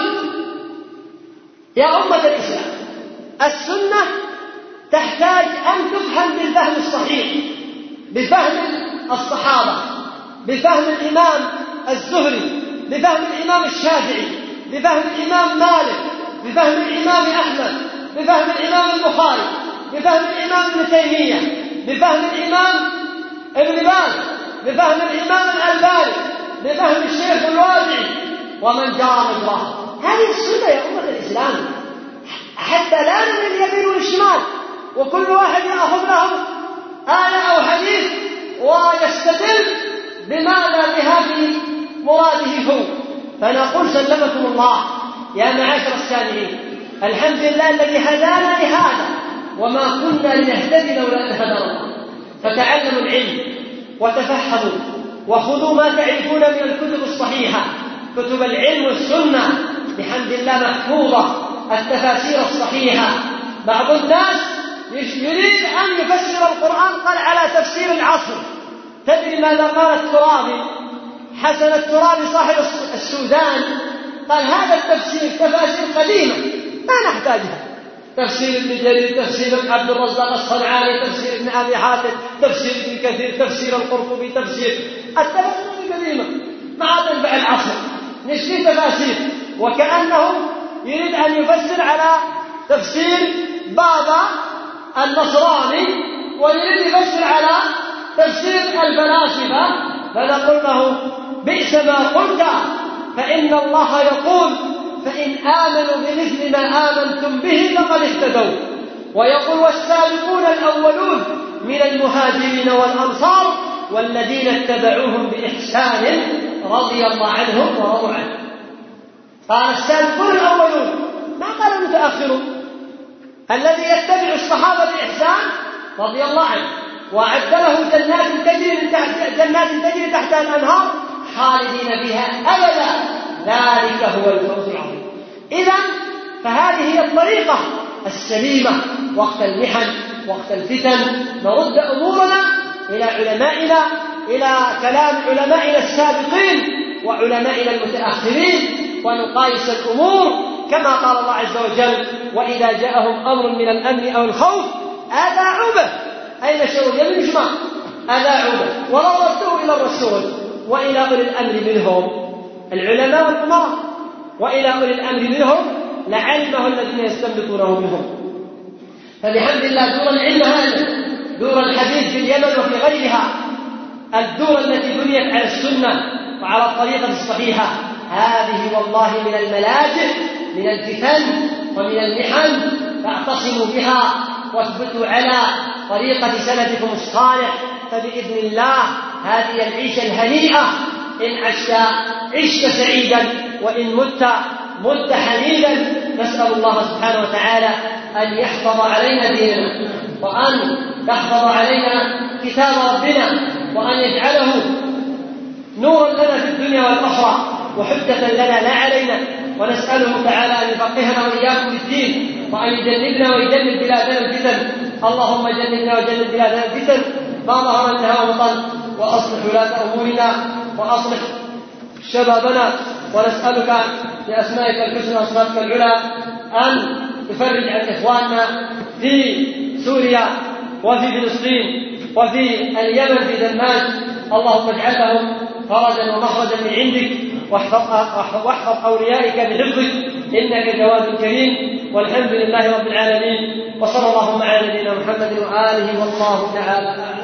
يا أمة الإسلام، السنة تحتاج أن تفهم بالفهم الصحيح، بفهم الصحابة، بفهم الإمام الزهري، بفهم الإمام الشافعي، بفهم الإمام مالك، بفهم الإمام أحمد، بفهم الإمام البخاري، بفهم الإمام ابن تيمية، بفهم الإمام ابن باز، بفهم الإمام الألباني، بفهم الشيخ الوادعي ومن جرى مجراه. هذه السنة يا أمة الإسلام، حتى لا نميل اليمين والشمال وكل واحد يأخذ له آية أو حديث ويستدل بماذا بهذه مراده هو. فنقول: سلمكم الله يا معاشر السامعين، الحمد لله الذي هدانا لهذا وما كنا لنهتدي لولا أن هدانا الله. فتعلموا العلم وتفهموا وخذوا ما تعرفون من الكتب الصحيحة، كتب العلم والسنة بحمد الله محفوظة، التفاسير الصحيحة. بعض الناس يريد أن يفسر القرآن قال على تفسير العصر. تدري ماذا قال الترابي؟ حسن الترابي صاحب السودان قال: هذا التفسير تفاسير قديمة ما نحتاجها، تفسير ابن جرير، تفسير ابن عبد الرزاق الصنعاني، تفسير ابن أبي حاتم، تفسير ابن كثير، تفسير القرطبي، تفسير التفاسير القديمة مع تنفع العصر نشفي تفاسير، وكأنه يريد أن يفسر على تفسير بابا النصراني ويريد يفسر على تفسير الفلاسفة، فنقول له بئس ما قلت، فإن الله يقول فإن آمنوا بمثل ما آمنتم به فقد اهتدوا، ويقول والسابقون الأولون من المهاجرين والأنصار والذين اتبعوهم بإحسان رضي الله عنهم ورضوا عنه. قال السابقون الأولون، ما قال المتأخرون. الذي يتبع الصحابة بإحسان رضي الله عنه وأعد له جنات تجري تحت الأنهار خالدين بها أبدا، ذلك هو الفوز العظيم. إذن فهذه هي الطريقة السليمة وقت المحن وقت الفتن، نرد أمورنا إلى علمائنا، إلى كلام علمائنا السابقين وعلمائنا المتأخرين، ونقايس الأمور كما قال الله عز وجل وإذا جاءهم أمر من الأمن أو الخوف أذاعوا به. أين شعور يمين شمال؟ أذاعوا به، ولو ردوه إلى الرسول وإلى أولي الأمر منهم، العلماء والأمراء، وإلى أولي الأمر منهم لعلمه الذين يستنبطونه منهم. فبحمد الله دور العلم هذا، دور الحديث في اليمن وفي غيرها، الدور التي بنيت على السنة وعلى الطريقة الصحيحة، هذه والله من الملاجئ من الفتن ومن المحن، فاعتصموا بها واثبتوا على طريقة سلفكم الصالح، فبإذن الله هذه العيشة الهنيئة، إن عشت سعيدا وإن مت حميدا. نسأل الله سبحانه وتعالى أن يحفظ علينا ديننا، وأن يحفظ علينا كتاب ربنا، وأن يجعله نورا لنا في الدنيا والآخرة وحجة لنا لا علينا. ونسأله تعالى أن يفقهنا وإياكم في الدين، وأن يجنبنا ويجنب بلادنا الفتن. اللهم جنبنا وجنب بلادنا الفتن ما ظهر منها وبطن، وأصلح ولاة أمورنا وأصلح شبابنا. ونسألك بأسمائك الحسنى وصفاتك العلى أن تفرج عن إخواننا في سوريا وفي فلسطين وفي اليمن في دماج، اللهم اجعل لهم فرجا ومخرجا من عندك، واحفظ أوليائك بحفظك إنك جواد كريم. والحمد لله رب العالمين، وصلى اللهم على نبينا محمد وآله، والله تعالى أعلم.